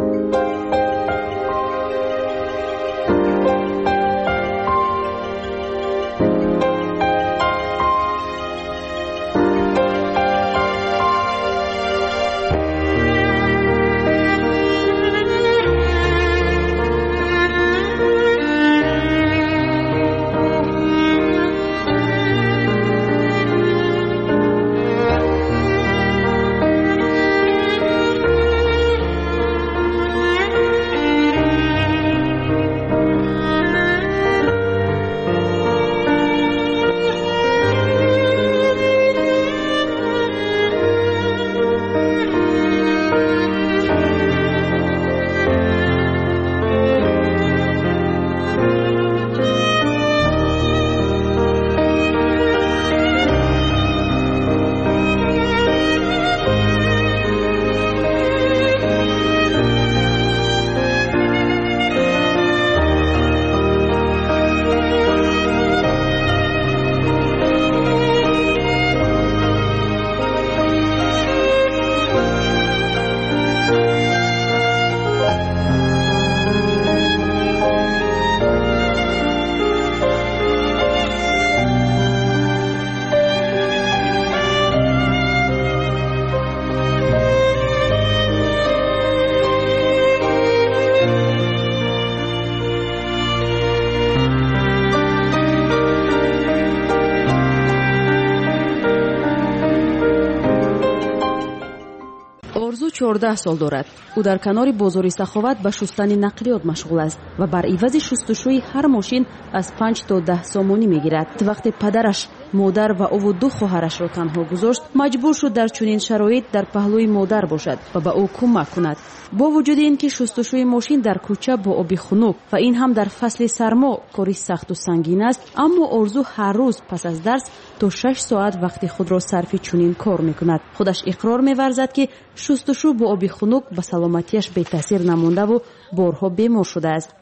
چهارده سال دارد. او در کنار بازار سخاوت به شستن نقلیات مشغول است و بر عوض شستشوی هر ماشین از پنج تا ده سامانی میگیرد. وقتی پدرش، مادر و او و دو خواهرش را تنها گذاشت، مجبور شد در چنین شرایط در پهلوی مادر باشد و به او کمک کند. با وجود اینکه شستشوی ماشین در کوچه با آب خنک و این هم در فصل سرما کاری سخت و سنگین است، اما آرزو هر روز پس از درس تا شش ساعت وقتی خود را صرف چنین کار میکند. خودش اقرار می‌ورزد که شستشو با آب خنک به سلامتیش بی تاثیر نمانده و بارها بیمار شده است.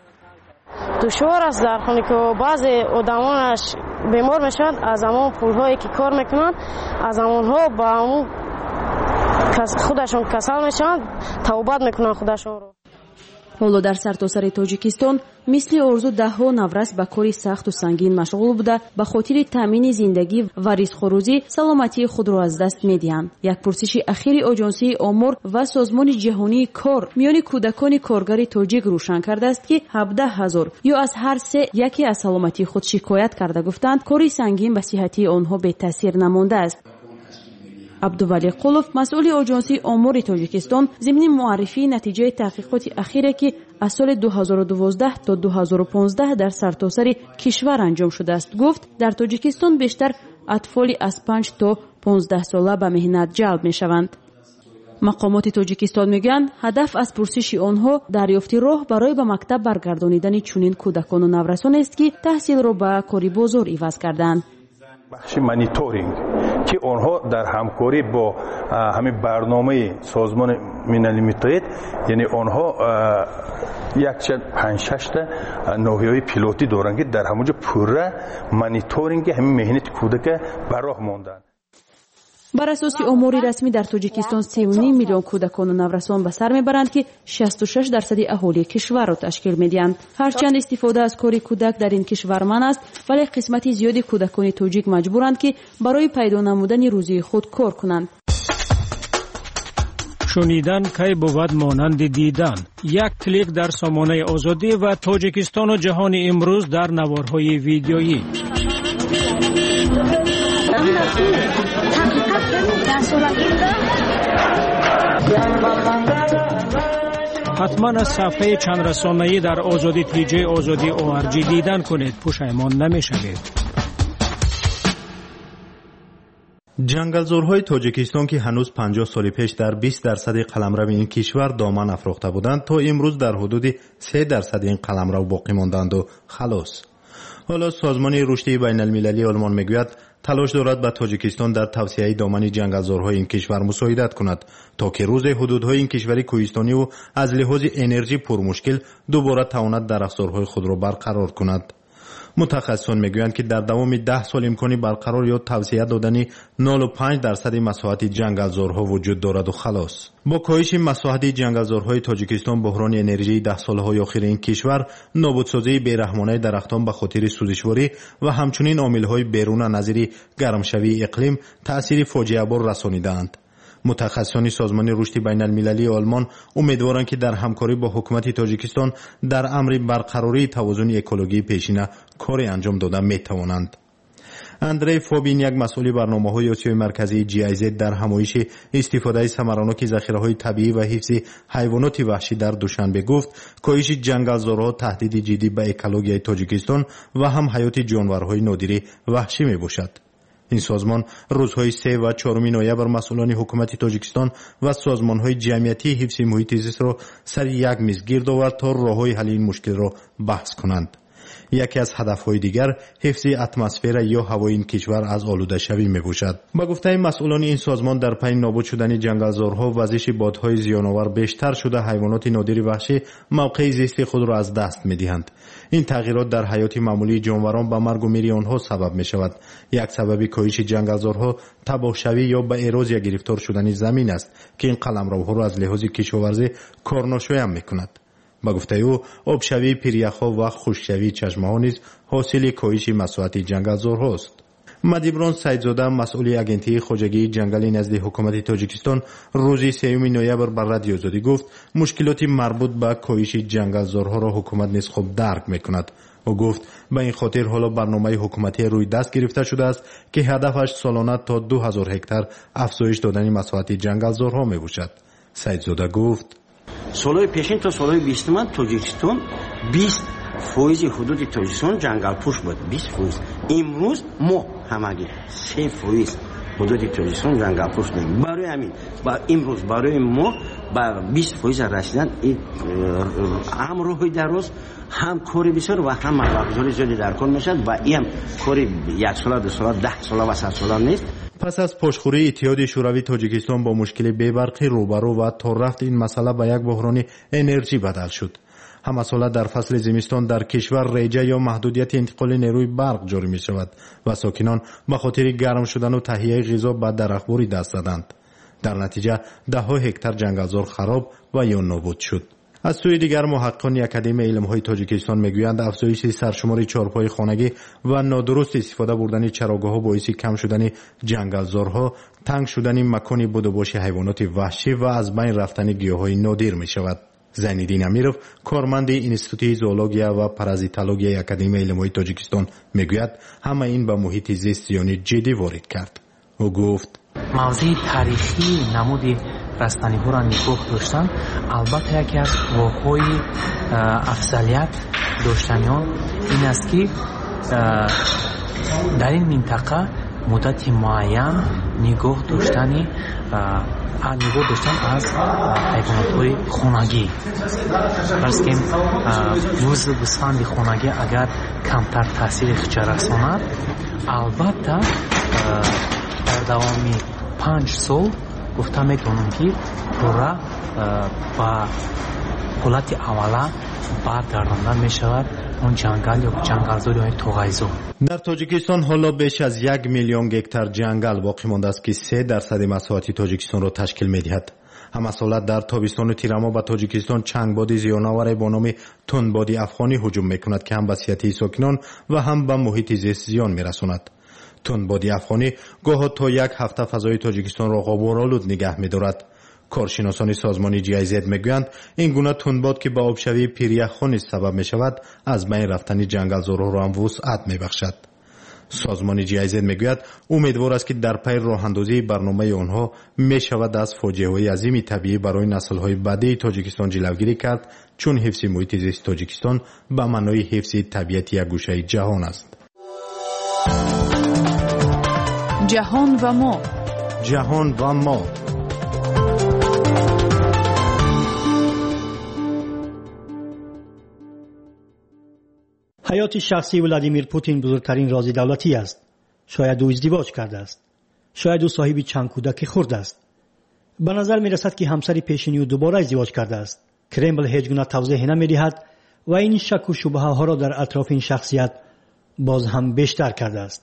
دشوار است در خانه که بعضی آدمانش بیمار میشوند، از همون پولهایی که کار میکنند از همونها با همون خودشون کسل میشوند، توبت میکنند خودشون رو. ҳоло дар сартосари тоҷикистон мисли орзу даҳҳо наврас ба кори сахту сангин машғул буда ба хотири таъмини зиндагӣ ва ризқурӯзӣ саломатии худро аз даст медиҳанд. як пурсиши ахири оҷонсии омор ва созмони ҷаҳонии кор миёни кӯдакони коргари тоҷик рӯшан кардааст, ки ҳабдаҳ ҳазор ё аз ҳар се яке аз саломатии худ шикоят карда гуфтанд кори сангин ба сиҳатии онҳо бетаъсир намондааст. абдувалӣ қулов, масъули оҷонсии омори тоҷикистон, зимни муаррифии натиҷаи таҳқиқоти ахире, ки аз соли ду ҳазору дувоздаҳ то ду ҳазору понздаҳ дар сартосари кишвар анҷом шудааст, гуфт дар тоҷикистон бештар атфоли аз панҷ то понздаҳ сола ба меҳнат ҷалб мешаванд. мақомоти тоҷикистон мегӯянд ҳадаф аз пурсиши онҳо дарёфти роҳ барои ба мактаб баргардонидани чунин кӯдакону наврасонест, ки таҳсилро ба кори бозор иваз кардаанд. бахши мониторинг ки онҳо дар ҳамкорӣ бо ҳамин барномаи созмони милали муттаҳид, яъне онҳо якчанд панҷ шашта ноҳияҳои пилотӣ доранд, ки дар ҳамонҷо пурра мониторинги ҳамин меҳнати кӯдака ба роҳ монданд. бар асоси омори расмӣ дар тоҷикистон се و نیم миллион кӯдакону наврасон ба сар мебаранд, ки шасту шаш дарсади аҳолии кишварро ташкил медиҳанд. ҳарчанд истифода аз кори кӯдак дар ин кишвар ман аст, вале қисмати зиёди кӯдакони тоҷик маҷбуранд, ки барои пайдо намудани рӯзии худ кор кунанд. шунидан кай бувад монанди дидан. як клик дар сомонаи озодӣ ва тоҷикистону ҷаҳони имрӯз дар наворҳои видеоӣ. ҳатман аз сафҳаи чандрасонаӣ дар озоди тиҷаи озодӣ о ар ҷи дидан кунед, пушаймон намешавед. ҷангалзорҳои тоҷикистон, ки ҳанӯз панҷоҳ соли пеш дар бист дарсади қаламрави ин кишвар доман афрохта буданд, то имрӯз дар ҳудуди се дарсади ин қаламрав боқӣ монданду халос. ҳоло созмони рушди байналмилалии олмон мегӯяд талош дорад ба тоҷикистон дар тавсеяи домани ҷангалзорҳои ин кишвар мусоидат кунад, то ки рӯзе ҳудудҳои ин кишвари кӯҳистониву аз лиҳози энержӣ пурмушкил дубора тавонад дарахзорҳои худро барқарор кунад. мутахассисон мегӯянд, ки дар давоми даҳ сол имкони барқарор ё тавсея додани нолу панҷ дарсади масоҳати ҷангалзорҳо вуҷуд дораду халос. бо коҳиши масоҳати ҷангалзорҳои тоҷикистон, буҳрони энержии даҳсолаҳои охири ин кишвар, нобудсозии бераҳмонаи дарахтон ба хотири сӯзишворӣ ва ҳамчунин омилҳои беруна назири гармшавии иқлим таъсири фоҷеабор расонидаанд. мутахассисони созмони рушди байналмилалии олмон умедворанд, ки дар ҳамкорӣ бо ҳукумати тоҷикистон дар амри барқарории тавозуни экологии пешина коре анҷом дода метавонанд. андрей фобин, як масъули барномаҳои осиёи марказии ҷи ай зет, дар ҳамоиши истифодаи самараноки захираҳои табиӣ ва ҳифзи ҳайвоноти ваҳшӣ дар душанбе гуфт, коҳиши ҷангалзорҳо таҳдиди ҷиддӣ ба экологияи тоҷикистон ва ҳам ҳаёти ҷонварҳои нодири ваҳшӣ мебошад. ин созмон рӯзҳои се ва чоруми ноябр масъулони ҳукумати тоҷикистон ва созмонҳои ҷамъиятии ҳифзи муҳити зистро сари як миз гирд овард, то роҳҳои ҳалли ин мушкилро баҳс кунанд. яке аз ҳадафҳои дигар ҳифзи атмосфера ё ҳавои ин кишвар аз олудашавӣ мебошад. ба гуфтаи масъулони ин созмон, дар пайни нобуд шудани ҷангалзорҳо вазиши бодҳои зиёновар бештар шуда ҳайвоноти нодири ваҳшӣ мавқеи зисти худро аз даст медиҳанд. ин тағйирот дар ҳаёти маъмулии ҷонварон ба маргу мири онҳо сабаб мешавад. як сабаби коҳиши ҷангалзорҳо табоҳшавӣ ё ба эрозия гирифтор шудани замин аст, ки ин қаламровҳоро аз лиҳози кишоварзӣ корношоям мекунад. ба гуфтаи ӯ, обшавии пиряхҳо ва хушкшавии чашмаҳо низ ҳосили коҳиши масоҳати ҷангалзорҳост. мадиброн сайдзода, масъули агентии хоҷагии ҷангали назди ҳукумати тоҷикистон, рӯзи сеюми ноябр ба радио озодӣ гуфт, мушкилоти марбут ба коҳиши ҷангалзорҳоро ҳукумат низ хуб дарк мекунад. ӯ гуфт, ба ин хотир ҳоло барномаи ҳукуматӣ рӯй даст гирифта шудааст, ки ҳадафаш солона то ду ҳазор ҳектар афзоиш додани масоҳати ҷангалзорҳо мебошад. сайдзода гуфт, солҳои пешин то солҳои бистуман тоҷикистон бист фоизи ҳудуди тоҷикистон ҷангалпӯш буд. бист фоиз. имрӯз мо ҳамагӣ се фоиз ҳудуди тоҷикистон ҷангалпӯш дорем. барои ҳамин ба имрӯз барои мо ба бист фоиз расидан ҳам роҳи дароз, ҳам кори бисёр ва ҳам маблағгузори зиёди дар кор мешавад ва ин кори як сола ду сола даҳ сола ва сад сола нест. пас аз пошхӯрии иттиҳоди шӯравии тоҷикистон бо мушкили бебарқӣ рӯбарӯ ва то рафт, ин масъала ба як буҳрони энержӣ бадал шуд. ҳамасола дар фасли зимистон дар кишвар реҷа ё маҳдудияти интиқоли нерӯи барқ ҷорӣ мешавад ва сокинон ба хотири гарм шудану таҳияи ғизо ба дарахтборӣ даст заданд. дар натиҷа даҳҳо ҳектар ҷангалзор хароб ва ё нобуд шуд. از سوی دیگر محققان اکادمی علم‌های تاجیکستان میگویند افزایش سرشمار چهارپای خانگی و نادرست استفاده بردن چراگاه‌ها باعث کم شدن جنگلزارها، تنگ شدن مکان بدوباش حیوانات وحشی و از بین رفتن گیاهای نادر می‌شود. زینالدین امیرов کارمند انستیتوت زوولوژیا و پارازیتولوژی اکادمی علم‌های تاجیکستان میگوید همه این به محیط زیست زیانی جدی وارد کرد. او گفت موضوع تاریخی نمودی رستنی ها را نگاه داشتن البته یکی از واقعی افضلیت داشتنیان این است که در این منطقه مدت معین نگاه داشتنی نگاه داشتن از حیوانات های خانگی فرض کنیم بز و گوسفند خانگی اگر کمتر تاثیر خچه رساند البته در دوامی پنج سال گفته میتونم که پورا با حالت اولا برگردانده میشود اون جنگل یا جنگلزاری های توغیزو. در تاجیکستان حالا بیش از یک میلیون گکتار جنگل باقی مانده است که سه درصد مساحت تاجیکستان را تشکیل میدهد. هم سالت در تابستان تیرما به تاجیکستان چنگباد زیانآور با نام تندباد افغانی هجوم میکند که هم به صحت ساکنان و هم به محیط زیست زیان میرساند. تندباد افغانی گاه تا یک هفته فضای تاجیکستان را غبارآلود نگه می‌دارد. کارشناسان سازمان جی آی زد میگویند این گونه تندباد که به آبشوی پیریخ‌ها سبب می‌شود از بین رفتن جنگلزارها را هم وسعت می‌بخشد. سازمان جی آی زد میگوید امیدوار است که در پی راه‌اندازی برنامه آنها می‌شود از فاجعه‌های عظیم طبیعی برای نسل‌های بعدی تاجیکستان جلوگیری کرد چون حفظ محیط زیست تاجیکستان به معنای حفظ طبیعت یک گوشه جهان است. جهان و ما جهان و ما حیات شخصی ولادیمیر پوتین بزرگترین راز دولتی است. شاید او ازدواج کرده است. شاید او صاحب چند کودک خرد است. به نظر می رسد که همسر پیشینی او دوباره ازدواج کرده است. کرمبل هیچ گونه توضیح نمی دهد و این شک و شبهه ها را در اطراف این شخصیت باز هم بیشتر کرده است.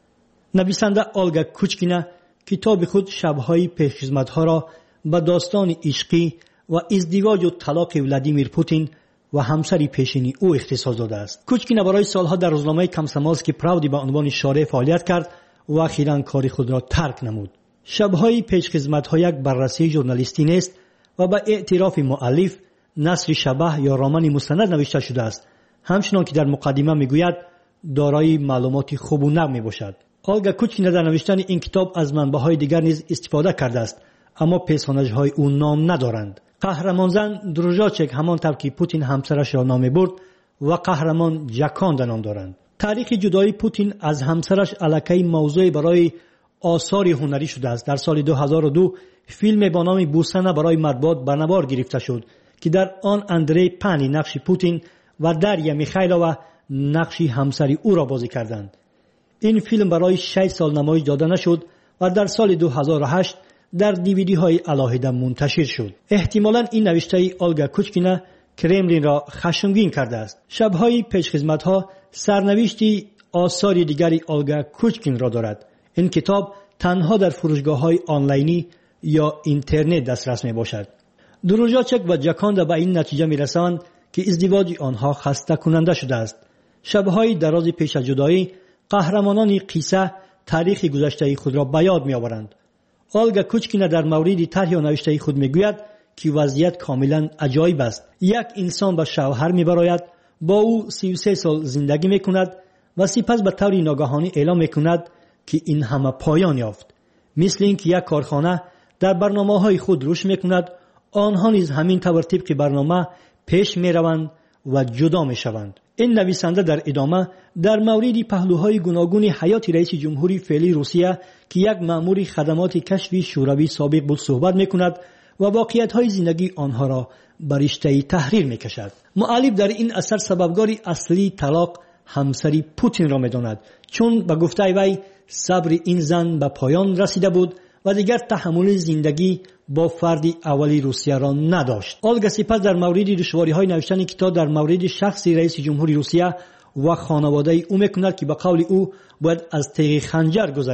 نویسنده آلگا کوچکینا کتاب خود شب‌های پیشخدمت‌ها را به داستان عشقی و ازدواج و طلاق ولادیمیر پوتین و همسر پیشینی او اختصاص داده است. کوچکینا برای سالها در روزنامه کامسomolsky پراودی به عنوان شارع فعالیت کرد و اخیراً کار خود را ترک نمود. شب‌های پیشخدمت‌ها یک بررسی ژورنالیستی نیست و به اعتراف مؤلف نثر شبح یا رمان مستند نوشته شده است. همچنان که در مقدمه میگوید دارای معلومات خوب و نو میباشد. آلگا کوچکینا در نوشتن این کتاب از منبع‌های دیگر نیز استفاده کرده است اما پرسوناژهای او نام ندارند. قهرمان زن دروژاچک همان طور که پوتین همسرش را نام برد و قهرمان جکاند نام دارند. تاریخ جدایی پوتین از همسرش الکی موضوع برای آثار هنری شده است. در سال دو هزار و دو فیلم با نام بوسنه برای مطبوعات برنوار گرفته شد که در آن اندری پانی نقش پوتین و داریا میخایلووا نقش همسری او را بازی کردند. این فیلم برای شش سال نمایش داده نشد و در سال دو هزار و هشت در دیویدی های علاهیده منتشر شد. احتمالاً این نوشته آلگا کوچکینا کرملین را خشمگین کرده است. شب‌های پیشخدمت‌ها سرنوشتی آثار دیگری آلگا کوچکین را دارد. این کتاب تنها در فروشگاه‌های آنلاینی یا اینترنت دسترس می‌باشد. دروژاچک و جکاند به این نتیجه می‌رسند که ازدواج آنها خسته کننده شده است. شب‌های دراز پیش از جدایی قهرمانان قصه تاریخ گذشته خود را به یاد می‌آورند. آلگا کوچکینا در مورد طرح نوشته خود میگوید که وضعیت کاملا عجایب است. یک انسان به شوهر میبراید، با او سی و سه سال زندگی میکند و سپس به طور ناگهانی اعلام میکند که این همه پایان یافت. مثل اینکه یک کارخانه در برنامه‌های خود رشد میکند، آنها نیز همین طور طبق برنامه پیش میروند و جدا میشوند. این نویسنده در ادامه در مورد پهلوهای گوناگون حیات رئیس جمهوری فعلی روسیه که یک مأمور خدمات کشفی شوروی سابق بود صحبت میکند و واقعیت‌های زندگی آنها را بر رشته تحریر میکشد. مؤلف در این اثر سببگار اصلی طلاق همسری پوتین را میداند، چون به گفته وی صبر این زن به پایان رسیده بود و دیگر تحمل زندگی با فردی اولی روسیه را نداشت. آلگا سپس در مورد دشواری‌های نوشتن کتاب در مورد شخصی رئیس جمهوری روسیه و خانواده او میکند که به قول او باید از تیغ خنجر گذری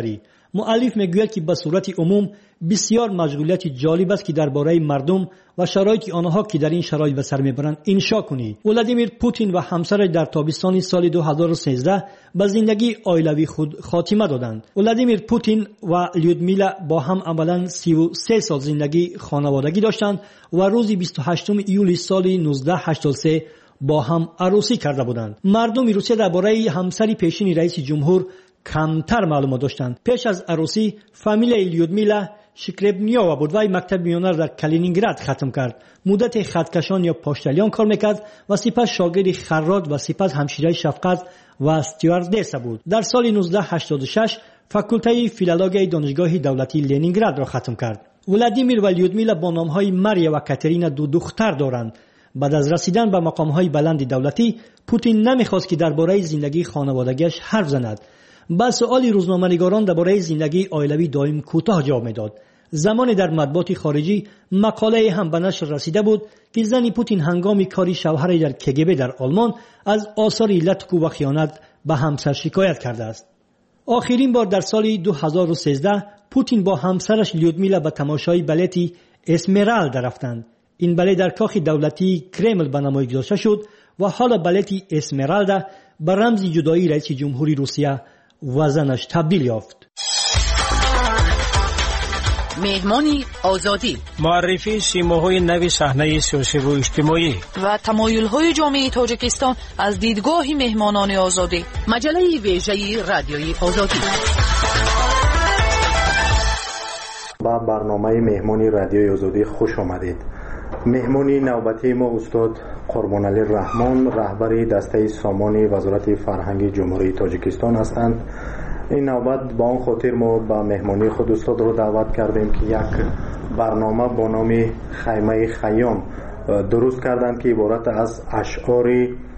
مؤلف میگوید که به صورت عموم بسیار مشغولیت جالب است که درباره مردم و شرایط آنها که در این شرایط به سر میبرند انشا کنی. ولادیمیر پوتین و همسرش در تابستان سال دو هزار و سیزده به زندگی عائلوی خود خاتمه دادند. ولادیمیر پوتین و لیودمیلا با هم عملاً سی و سه سال زندگی خانوادگی داشتند و روز بیست و هشتم ایول سال نوزده هشتاد و سه با هم عروسی کرده بودند. مردم روسیه درباره همسری پیشین رئیس جمهور کمتر معلومات داشتند. پیش از عروسی فامیل لیودمیلا شکربنیاوا بود و مکتب میانه را در کالینینگراد ختم کرد. مدت خطکشان یا پاشتالیان کار میکرد و سپس شاگرد خراط و سپس همشیره شفقت و استیواردس بود. در سال نوزده هشتاد و شش فاکولته فیلولوژی دانشگاه دولتی لنینگراد را ختم کرد. ولادیمیر و لیودمیلا با نامهای ماریا و کاترینا دو دختر دارند. بعد از رسیدن به مقامهای بلند دولتی پوتین نمیخواست که درباره زندگی خانوادگیش حرف زند. با سؤال روزنامه‌نگاران درباره زندگی عائلوی دائم کوتاه جواب میداد. زمان در مطبوعات خارجی مقاله هم به نشر رسیده بود که زن پوتین هنگام کاری شوهر در کگب در آلمان از آثار لطکو و خیانت به همسر شکایت کرده است. آخرین بار در سال دو هزار و سیزده پوتین با همسرش لیودمیلا به تماشای بالتی اسمرالدا رفتند. این بالت در کاخ دولتی کرمل به نمایش گذاشته شد و حالا بالتی اسمرالدا به رمز جدایی رئیس جمهوری روسیه و زنش تبدیل یافت. مهمانی آزادی، معرفی سیماهای نوی صحنه سیاسی و اجتماعی و تمایل‌های جامعه تاجیکستان از دیدگاه مهمانان آزادی. مجله ویژه رادیوی آزادی. با برنامه مهمانی رادیوی آزادی خوش آمدید. مهمانی نوبتی ما استاد قربانعلی رحمان، رهبر دسته سامان وزارت فرهنگ جمهوری تاجیکستان هستند. این نوبت با آن خاطر ما به مهمانی خود استاد رو دعوت کردیم که یک برنامه با نام خیمه خیام درست کردند که عبارت از اشعار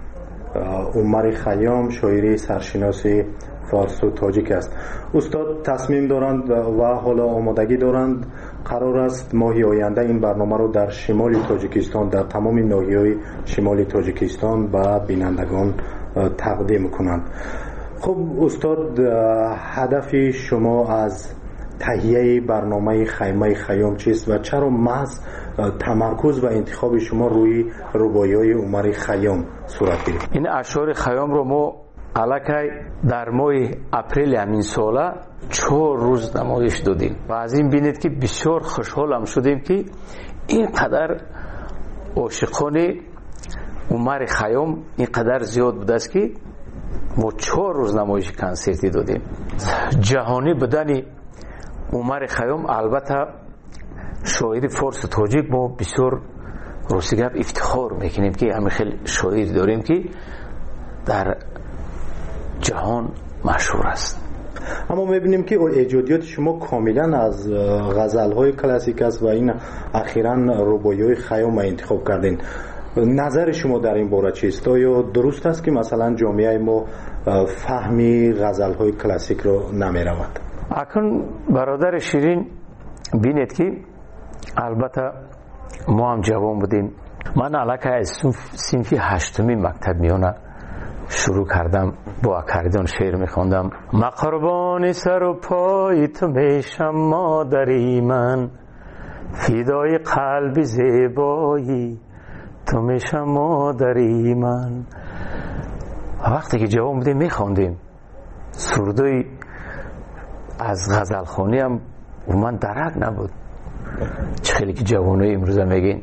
عمر خیام، شاعری سرشناس فارس و تاجیک است. استاد تصمیم دارند و حالا آمادگی دارند قرار است ماهی آینده این برنامه رو در شمال تاجیکستان، در تمام ناحیه‌های شمال تاجیکستان به بینندگان تقدیم کنند. خب استاد، هدف شما از تهیه برنامه خیمه خیام چیست و چرا محض تمرکز و انتخاب شما روی رباعی‌های عمر خیام صورت گرفت؟ این اشعار خیام رو ما علاکه در ماه اپریل همین ساله چهار روز نمایش دادیم و از این بینید که بسیار خوشحال هم شدیم که اینقدر عاشقان عمر خیام اینقدر زیاد بوده است که ما چهار روز نمایش کنسرتی دادیم. جهانی بودن عمر خیام، البته شاعر فارس و تاجیک ما بسیار روسی گپ افتخار میکنیم که همین خیلی شاعر داریم که در جهان مشهور است. اما میبینیم که ایجادیات شما کاملا از غزل‌های کلاسیک است و این اخیراً رباعی‌های خیام انتخاب کردین. نظر شما در این باره چیست؟ یا درست است که مثلا جامعه ما فهمی غزل‌های کلاسیک رو نمی‌رود؟ اکنون برادر شیرین بینید که البته ما هم جوان بودیم. من علاقه از صنف هشتمی مکتب میانه شروع کردم، با اکاردیون شعر میخوندم. من قربان سر و پای تو میشم مادری من، فدای قلب زیبایی تو میشم مادری من. وقتی که جوان بودیم میخوندیم سردوی از غزلخوانی هم و من درک نبود. چه خیلی که جوانای امروز میگین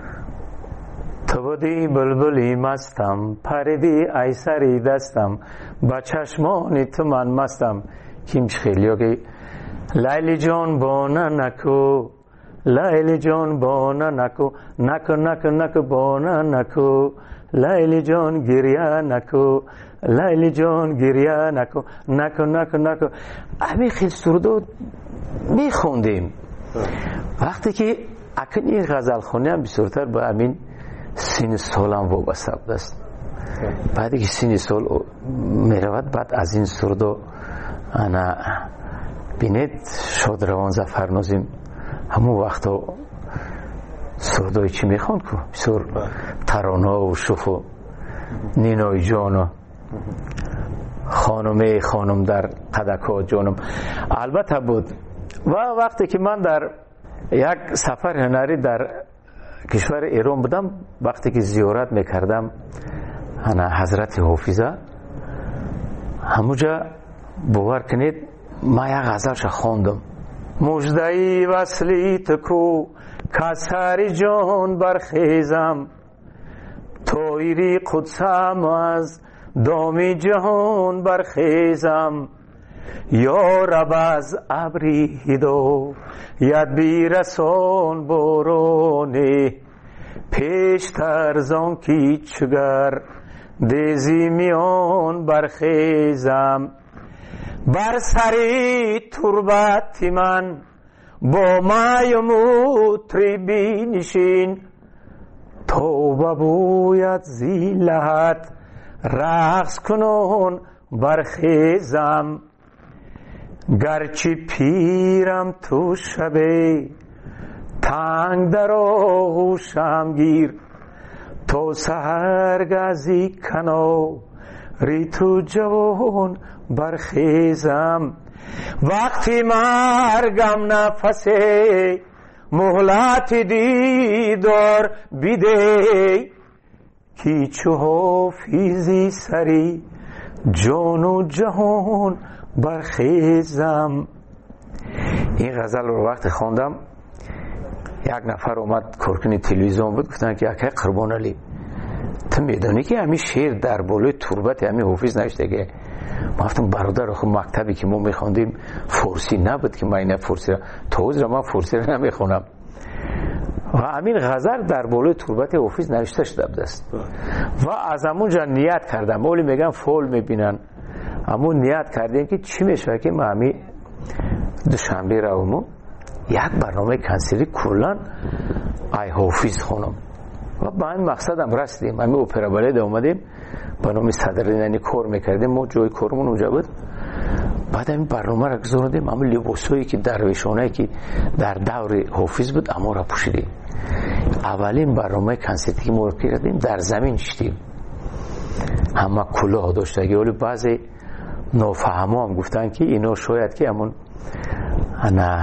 تو بودی بلبلی مستم، پریدی ای سری دستم، با چشمانی تو من مستم. کیمش خیلی ها که لیلی جان بانه نکو، لیلی جان بانه نکو، نکو نکو نکو بانه نکو، لیلی جان گریه نکو، لیلی جان گریه نکو، نکو نکو نکو. همین خیلی سردو میخوندیم. وقتی که اکن این غزل خونی هم بسیارتر با همین سین سال هم وابسته بود است. بعدی که سین سال میرود، بعد از این سردو انا بینید شادروان زفرنازیم همون وقتا سردوی چی میخوند که بسیار ترانه و شوف و نینای جانا. خانم خانم در قدکا جانم البته بود. و وقتی که من در یک سفر هنری در کشور ایران بودم، وقتی که زیارت میکردم انا حضرت حافظه، همونجا باور کنید ما یک غزلش خواندم: مژده وصلی تو کو کسر جان برخیزم، طایری قدسم از دام جهان برخیزم، یا رب از ابری هدایت بیرسان بارانی، پیشتر زان کی چگر دیزی میان برخیزم، بر سری تربت من با مای و مطربی نشین، توبه بوید زی لحد رقص کنون برخیزم، گرچه پیرم تو شبه تنگ در آغوشم گیر، تو سحرگزی کناری تو جوان برخیزم، وقتی مرگم نفس مهلت دیدار بیده، کی چو حافظی سری جان و جهان برخیزم. این غزل رو وقتی خواندم یک نفر اومد کارکنی تلویزیون بود، گفتن که یکی قربان علی تو میدونی که همین شعر در بالای تربت همین حافظ نوشته که؟ ما گفتم برادر خب مکتبی که ما میخوندیم فارسی نبود که من این فارسی را توز را من فارسی را نمیخونم و همین غزل در بالای تربت حافظ نوشته شده است و از همونجا نیت کردم. اولی میگن فول میبینن، اما نیت کردیم که چی میشه که ما همین دوشنبه رومو یک برنامه کنسلی کلان ای حافظ خونم و با این مقصدم رسیدیم. همین اپرا بالید اومدیم با نام صدرنشین کار میکردیم، ما جای کارمون اونجا بود. بعد این برنامه را گذاردیم، اما لباسایی که درویشانه که در دور حافظ بود اما را پوشیدیم. اولین برنامه کنسرتی که ما کردیم در زمین شدیم، همه کلاه داشته، ولی بعضی نافهما هم گفتن که اینا شاید که همون انا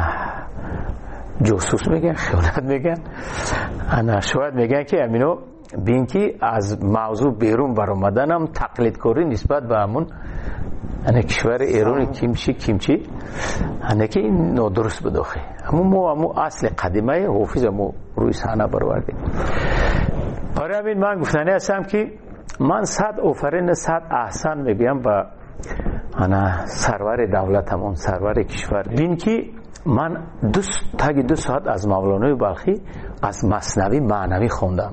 جاسوس میگن، خیانت میگن، انا شاید میگن که امینو بین که از موضوع بیرون برآمدن هم تقلید کاری نسبت به همون انا کشور ایران کیمچی کیمچی انا که این نادرست بداخه. اما ما همون اصل قدیمه حافظ ما روی صحنه برآوردیم. برای همین من گفتنی هستم که من صد آفرین صد احسان میگم با انا سرور دولتمون، سرور کشور. بین که من دو تاگی دو ساعت از مولانا بلخی از مثنوی معنوی خوندم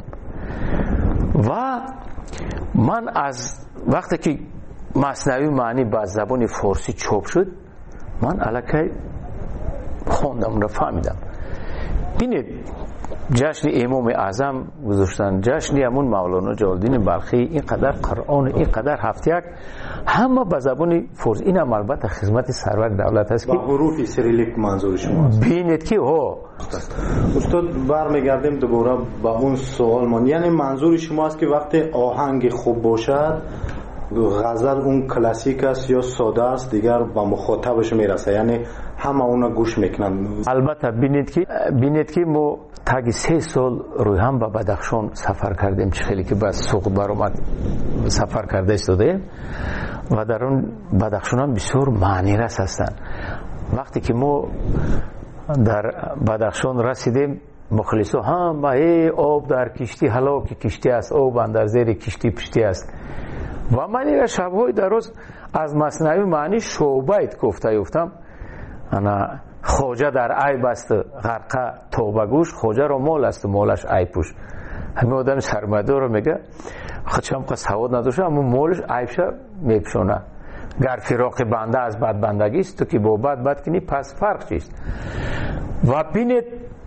و من از وقتی که مثنوی معنی با زبان فارسی چاپ شد من الکی خوندم و فهمیدم. بینید جشن امام اعظم گذاشتن، جشن همون مولانا جلال‌الدین بلخی، اینقدر قرآن، اینقدر هفتیک، همه به زبان فارسی. این هم البته خدمت سرور دولت است که حروف سریلیک منظور شماست. بینید که ها استاد برمیگردیم دوباره به اون سوال من، یعنی منظور شماست که وقتی آهنگ خوب باشد غزل اون کلاسیک است یا ساده است دیگر با مخاطبش میرسه، یعنی همه اونا گوش میکنن. البته بینید که بینید که ما تا سه سال روی هم با بدخشان سفر کردیم، چه خیلی که بس سوق برآمد سفر کرده شده و در اون بدخشان هم بسیار معنی رس هستند. وقتی که ما در بدخشان رسیدیم مخلصو هم ای آب در کشتی هلاک کشتی است، آب اندر زیر کشتی پشتی است. و من این شبهای در روز از مثنوی معنی شعبیت گفته یفتم. انا خوجه در عیب است غرقه توبه گوش، خوجه رو مال است مالش عیب پوش. همین آدم سرمایه‌دار رو میگه خودش هم که سواد نداشته اما مالش عیبشه میپشونه. گر فراق بنده از بد بندگی است تو که با بد بد کنی پس فرق چیست. و بینید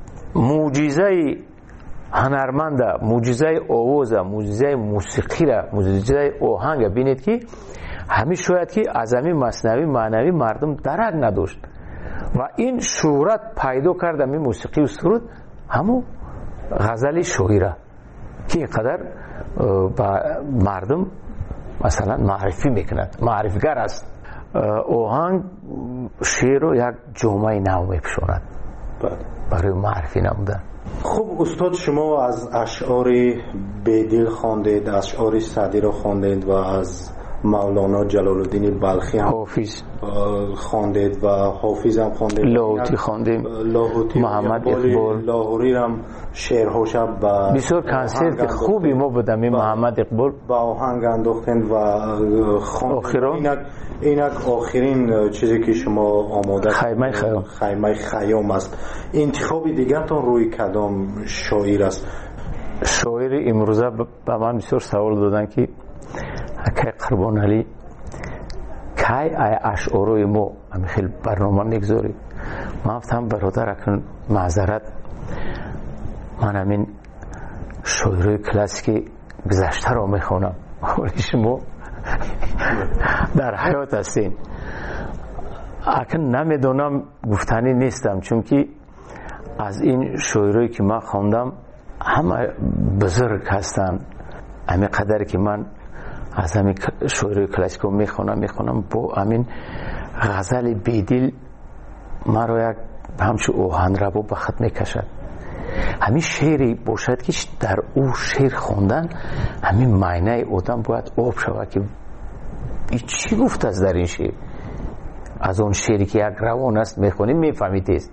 معجزه هنرمند، معجزه آواز، معجزه موسیقی را، معجزه آهنگ بینید که همین شاید که از همین مثنوی معنوی مردم درک نداشت و این شهرت پیدا کرد همین موسیقی و سرود همون غزل شاعره که اینقدر با مردم مثلا معرفی میکند، معرفیگر است. آهنگ شعر رو یک جامعه نو میپوشاند برای معرفی نمودن. خب استاد، شما از اشعار بیدل خواندید، اشعار سعدی رو خواندید و از مولانا جلال الدین بلخی هم حافظ خواندید و حافظ هم خواندید، لاهوتی خواندیم، لاهوتی محمد اقبال لاهوری هم شعرهاش و بسیار کنسرت خوبی ما بودم. این محمد اقبال با آهنگ انداختند و خواندید. اینک آخرین چیزی که شما آماده خیمه خیام خیمه خیام است. انتخاب دیگرتان روی کدام شاعر است؟ شاعر امروزه به من بسیار سوال دادن که که قربان علی کی ای اشعارای ما همین خیلی برنامه میگذاری. من گفتم برادر اکنون معذرت، من همین شاعرای کلاسیک گذشته را میخوانم ولی شما در حیات هستین. اکن نمیدونم گفتنی نیستم، چون که از این شاعرایی که من خواندم همه بزرگ هستن. همین قدر که من از همین شعر کلاسیک رو میخونم میخونم با همین غزل بیدل من رو یک همچون اوهن رو به خط میکشد. همین شعری باشد که در او شعر خوندن همین معنی آدم باید آب شود که این چی گفت از در این شعر. از اون شعری که یک روان است میخونیم میفهمیدید.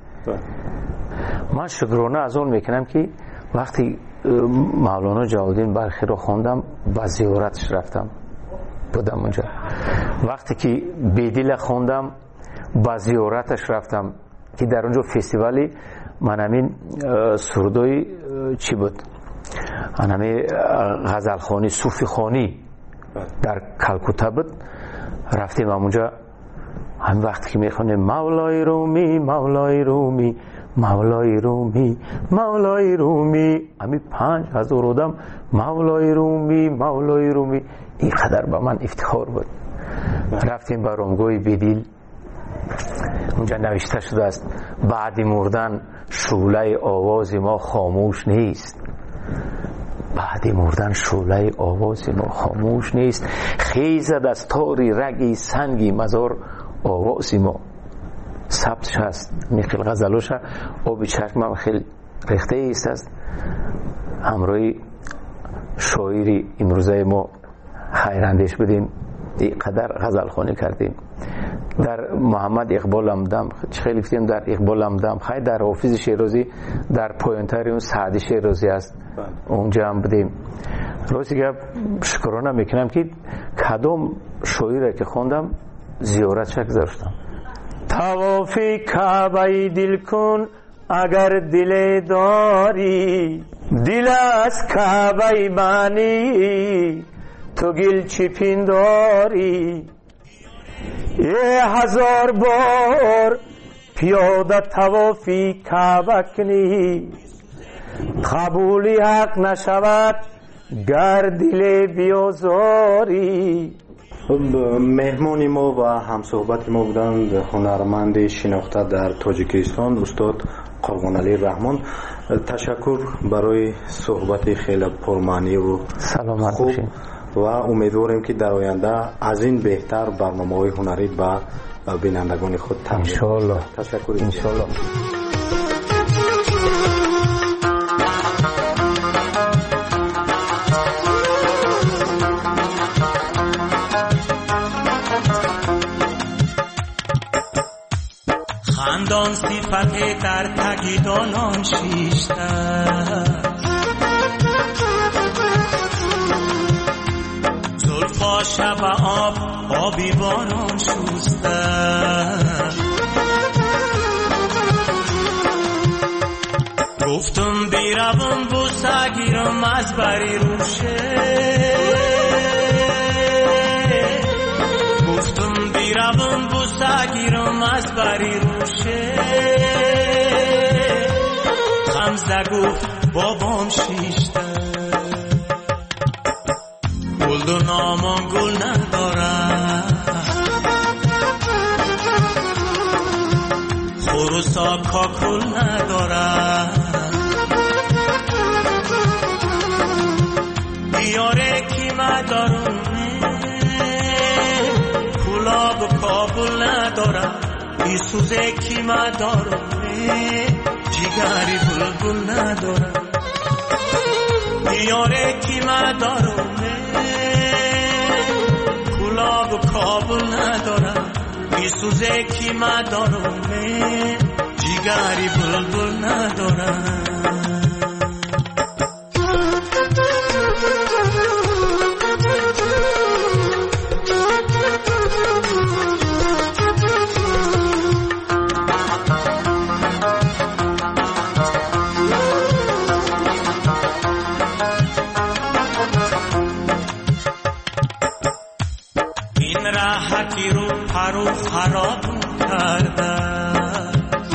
من شکرانه از اون میکنم که وقتی مولانا جلال الدین بلخی رو خوندم با زیارتش رفتم بودم اونجا. وقتی که بیدل خوندم با زیارتش رفتم که در اونجا فستیوالی من همین سرودای چی بود، من همین غزل خوانی صوفی خوانی در کلکوتا بود. رفتیم اونجا. هم وقتی که میخونیم مولای رومی مولای رومی مولای رومی مولای رومی، همین پنج هزار آدم مولای رومی مولای رومی، این قدر به من افتخار بود. رفتیم به رامگاه بیدل، اونجا نوشته شده است بعد مردن شعله آواز ما خاموش نیست. بعد مردن شعله آواز ما خاموش نیست، خیزد از تاری رگی سنگی مزار آواز ما. ثبتش هست میخیل غزلوش آبی چشم هم خیلی ریخته ایست است. همراهی شاعری امروزه ما خیراندیش بودیم، اینقدر غزل خوانی کردیم. در محمد اقبال همدم خیلی گفتیم، در اقبال همدم خیلی، در حافظ شیرازی، در پایانتر اون سعدی شیرازی است، اونجا هم بودیم. روزی که شکرانه میکنم که کدام شاعری که خوندم زیارتش گذاشتم. توافی کعبه دل کن اگر دل داری، دل از کعبه معنی تو گل چی پنداری. یه هزار بار پیاده توافی کعبه کنی، قبولی حق نشود گر دل بیازاری. مهمانی ما و همصحبت ما بودند هنرمند شناخته در تاجیکستان استاد قربان علی رحمان. تشکر برای صحبت خیلی پرمعنی و سلامت خوب و امیدواریم که در آینده از این بهتر برنامه‌های هنری به بینندگان خود تقدیم انشاءالله. تشکر انشاءالله. خندان صفت در تگیدانان شیشته، زلفا شب آب آبی بانان شسته، گفتم بیروم بوسه گیرم از بری روشه، گفتم بیروم بوسه گیرم از بری روشه، خمزه گفت بابام شیشته، گل دو نامان گل نداره، خروسا کاکل نداره، بیاره کی مدارونه ندارم بی سوزه کی مدارمه جیگری بلبل ندارم دیاره کی مدارمه کلاب و کابل ندارم بی سوزه کی مدارمه جیگری بلبل ندارم راحتی رو پرو خراب کردن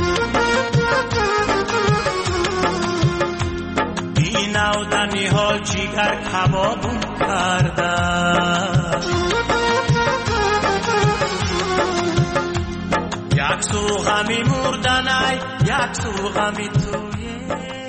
بی نودنی ها جیگر کباب کردن یک سو غمی مردن ای یک سو غمی توی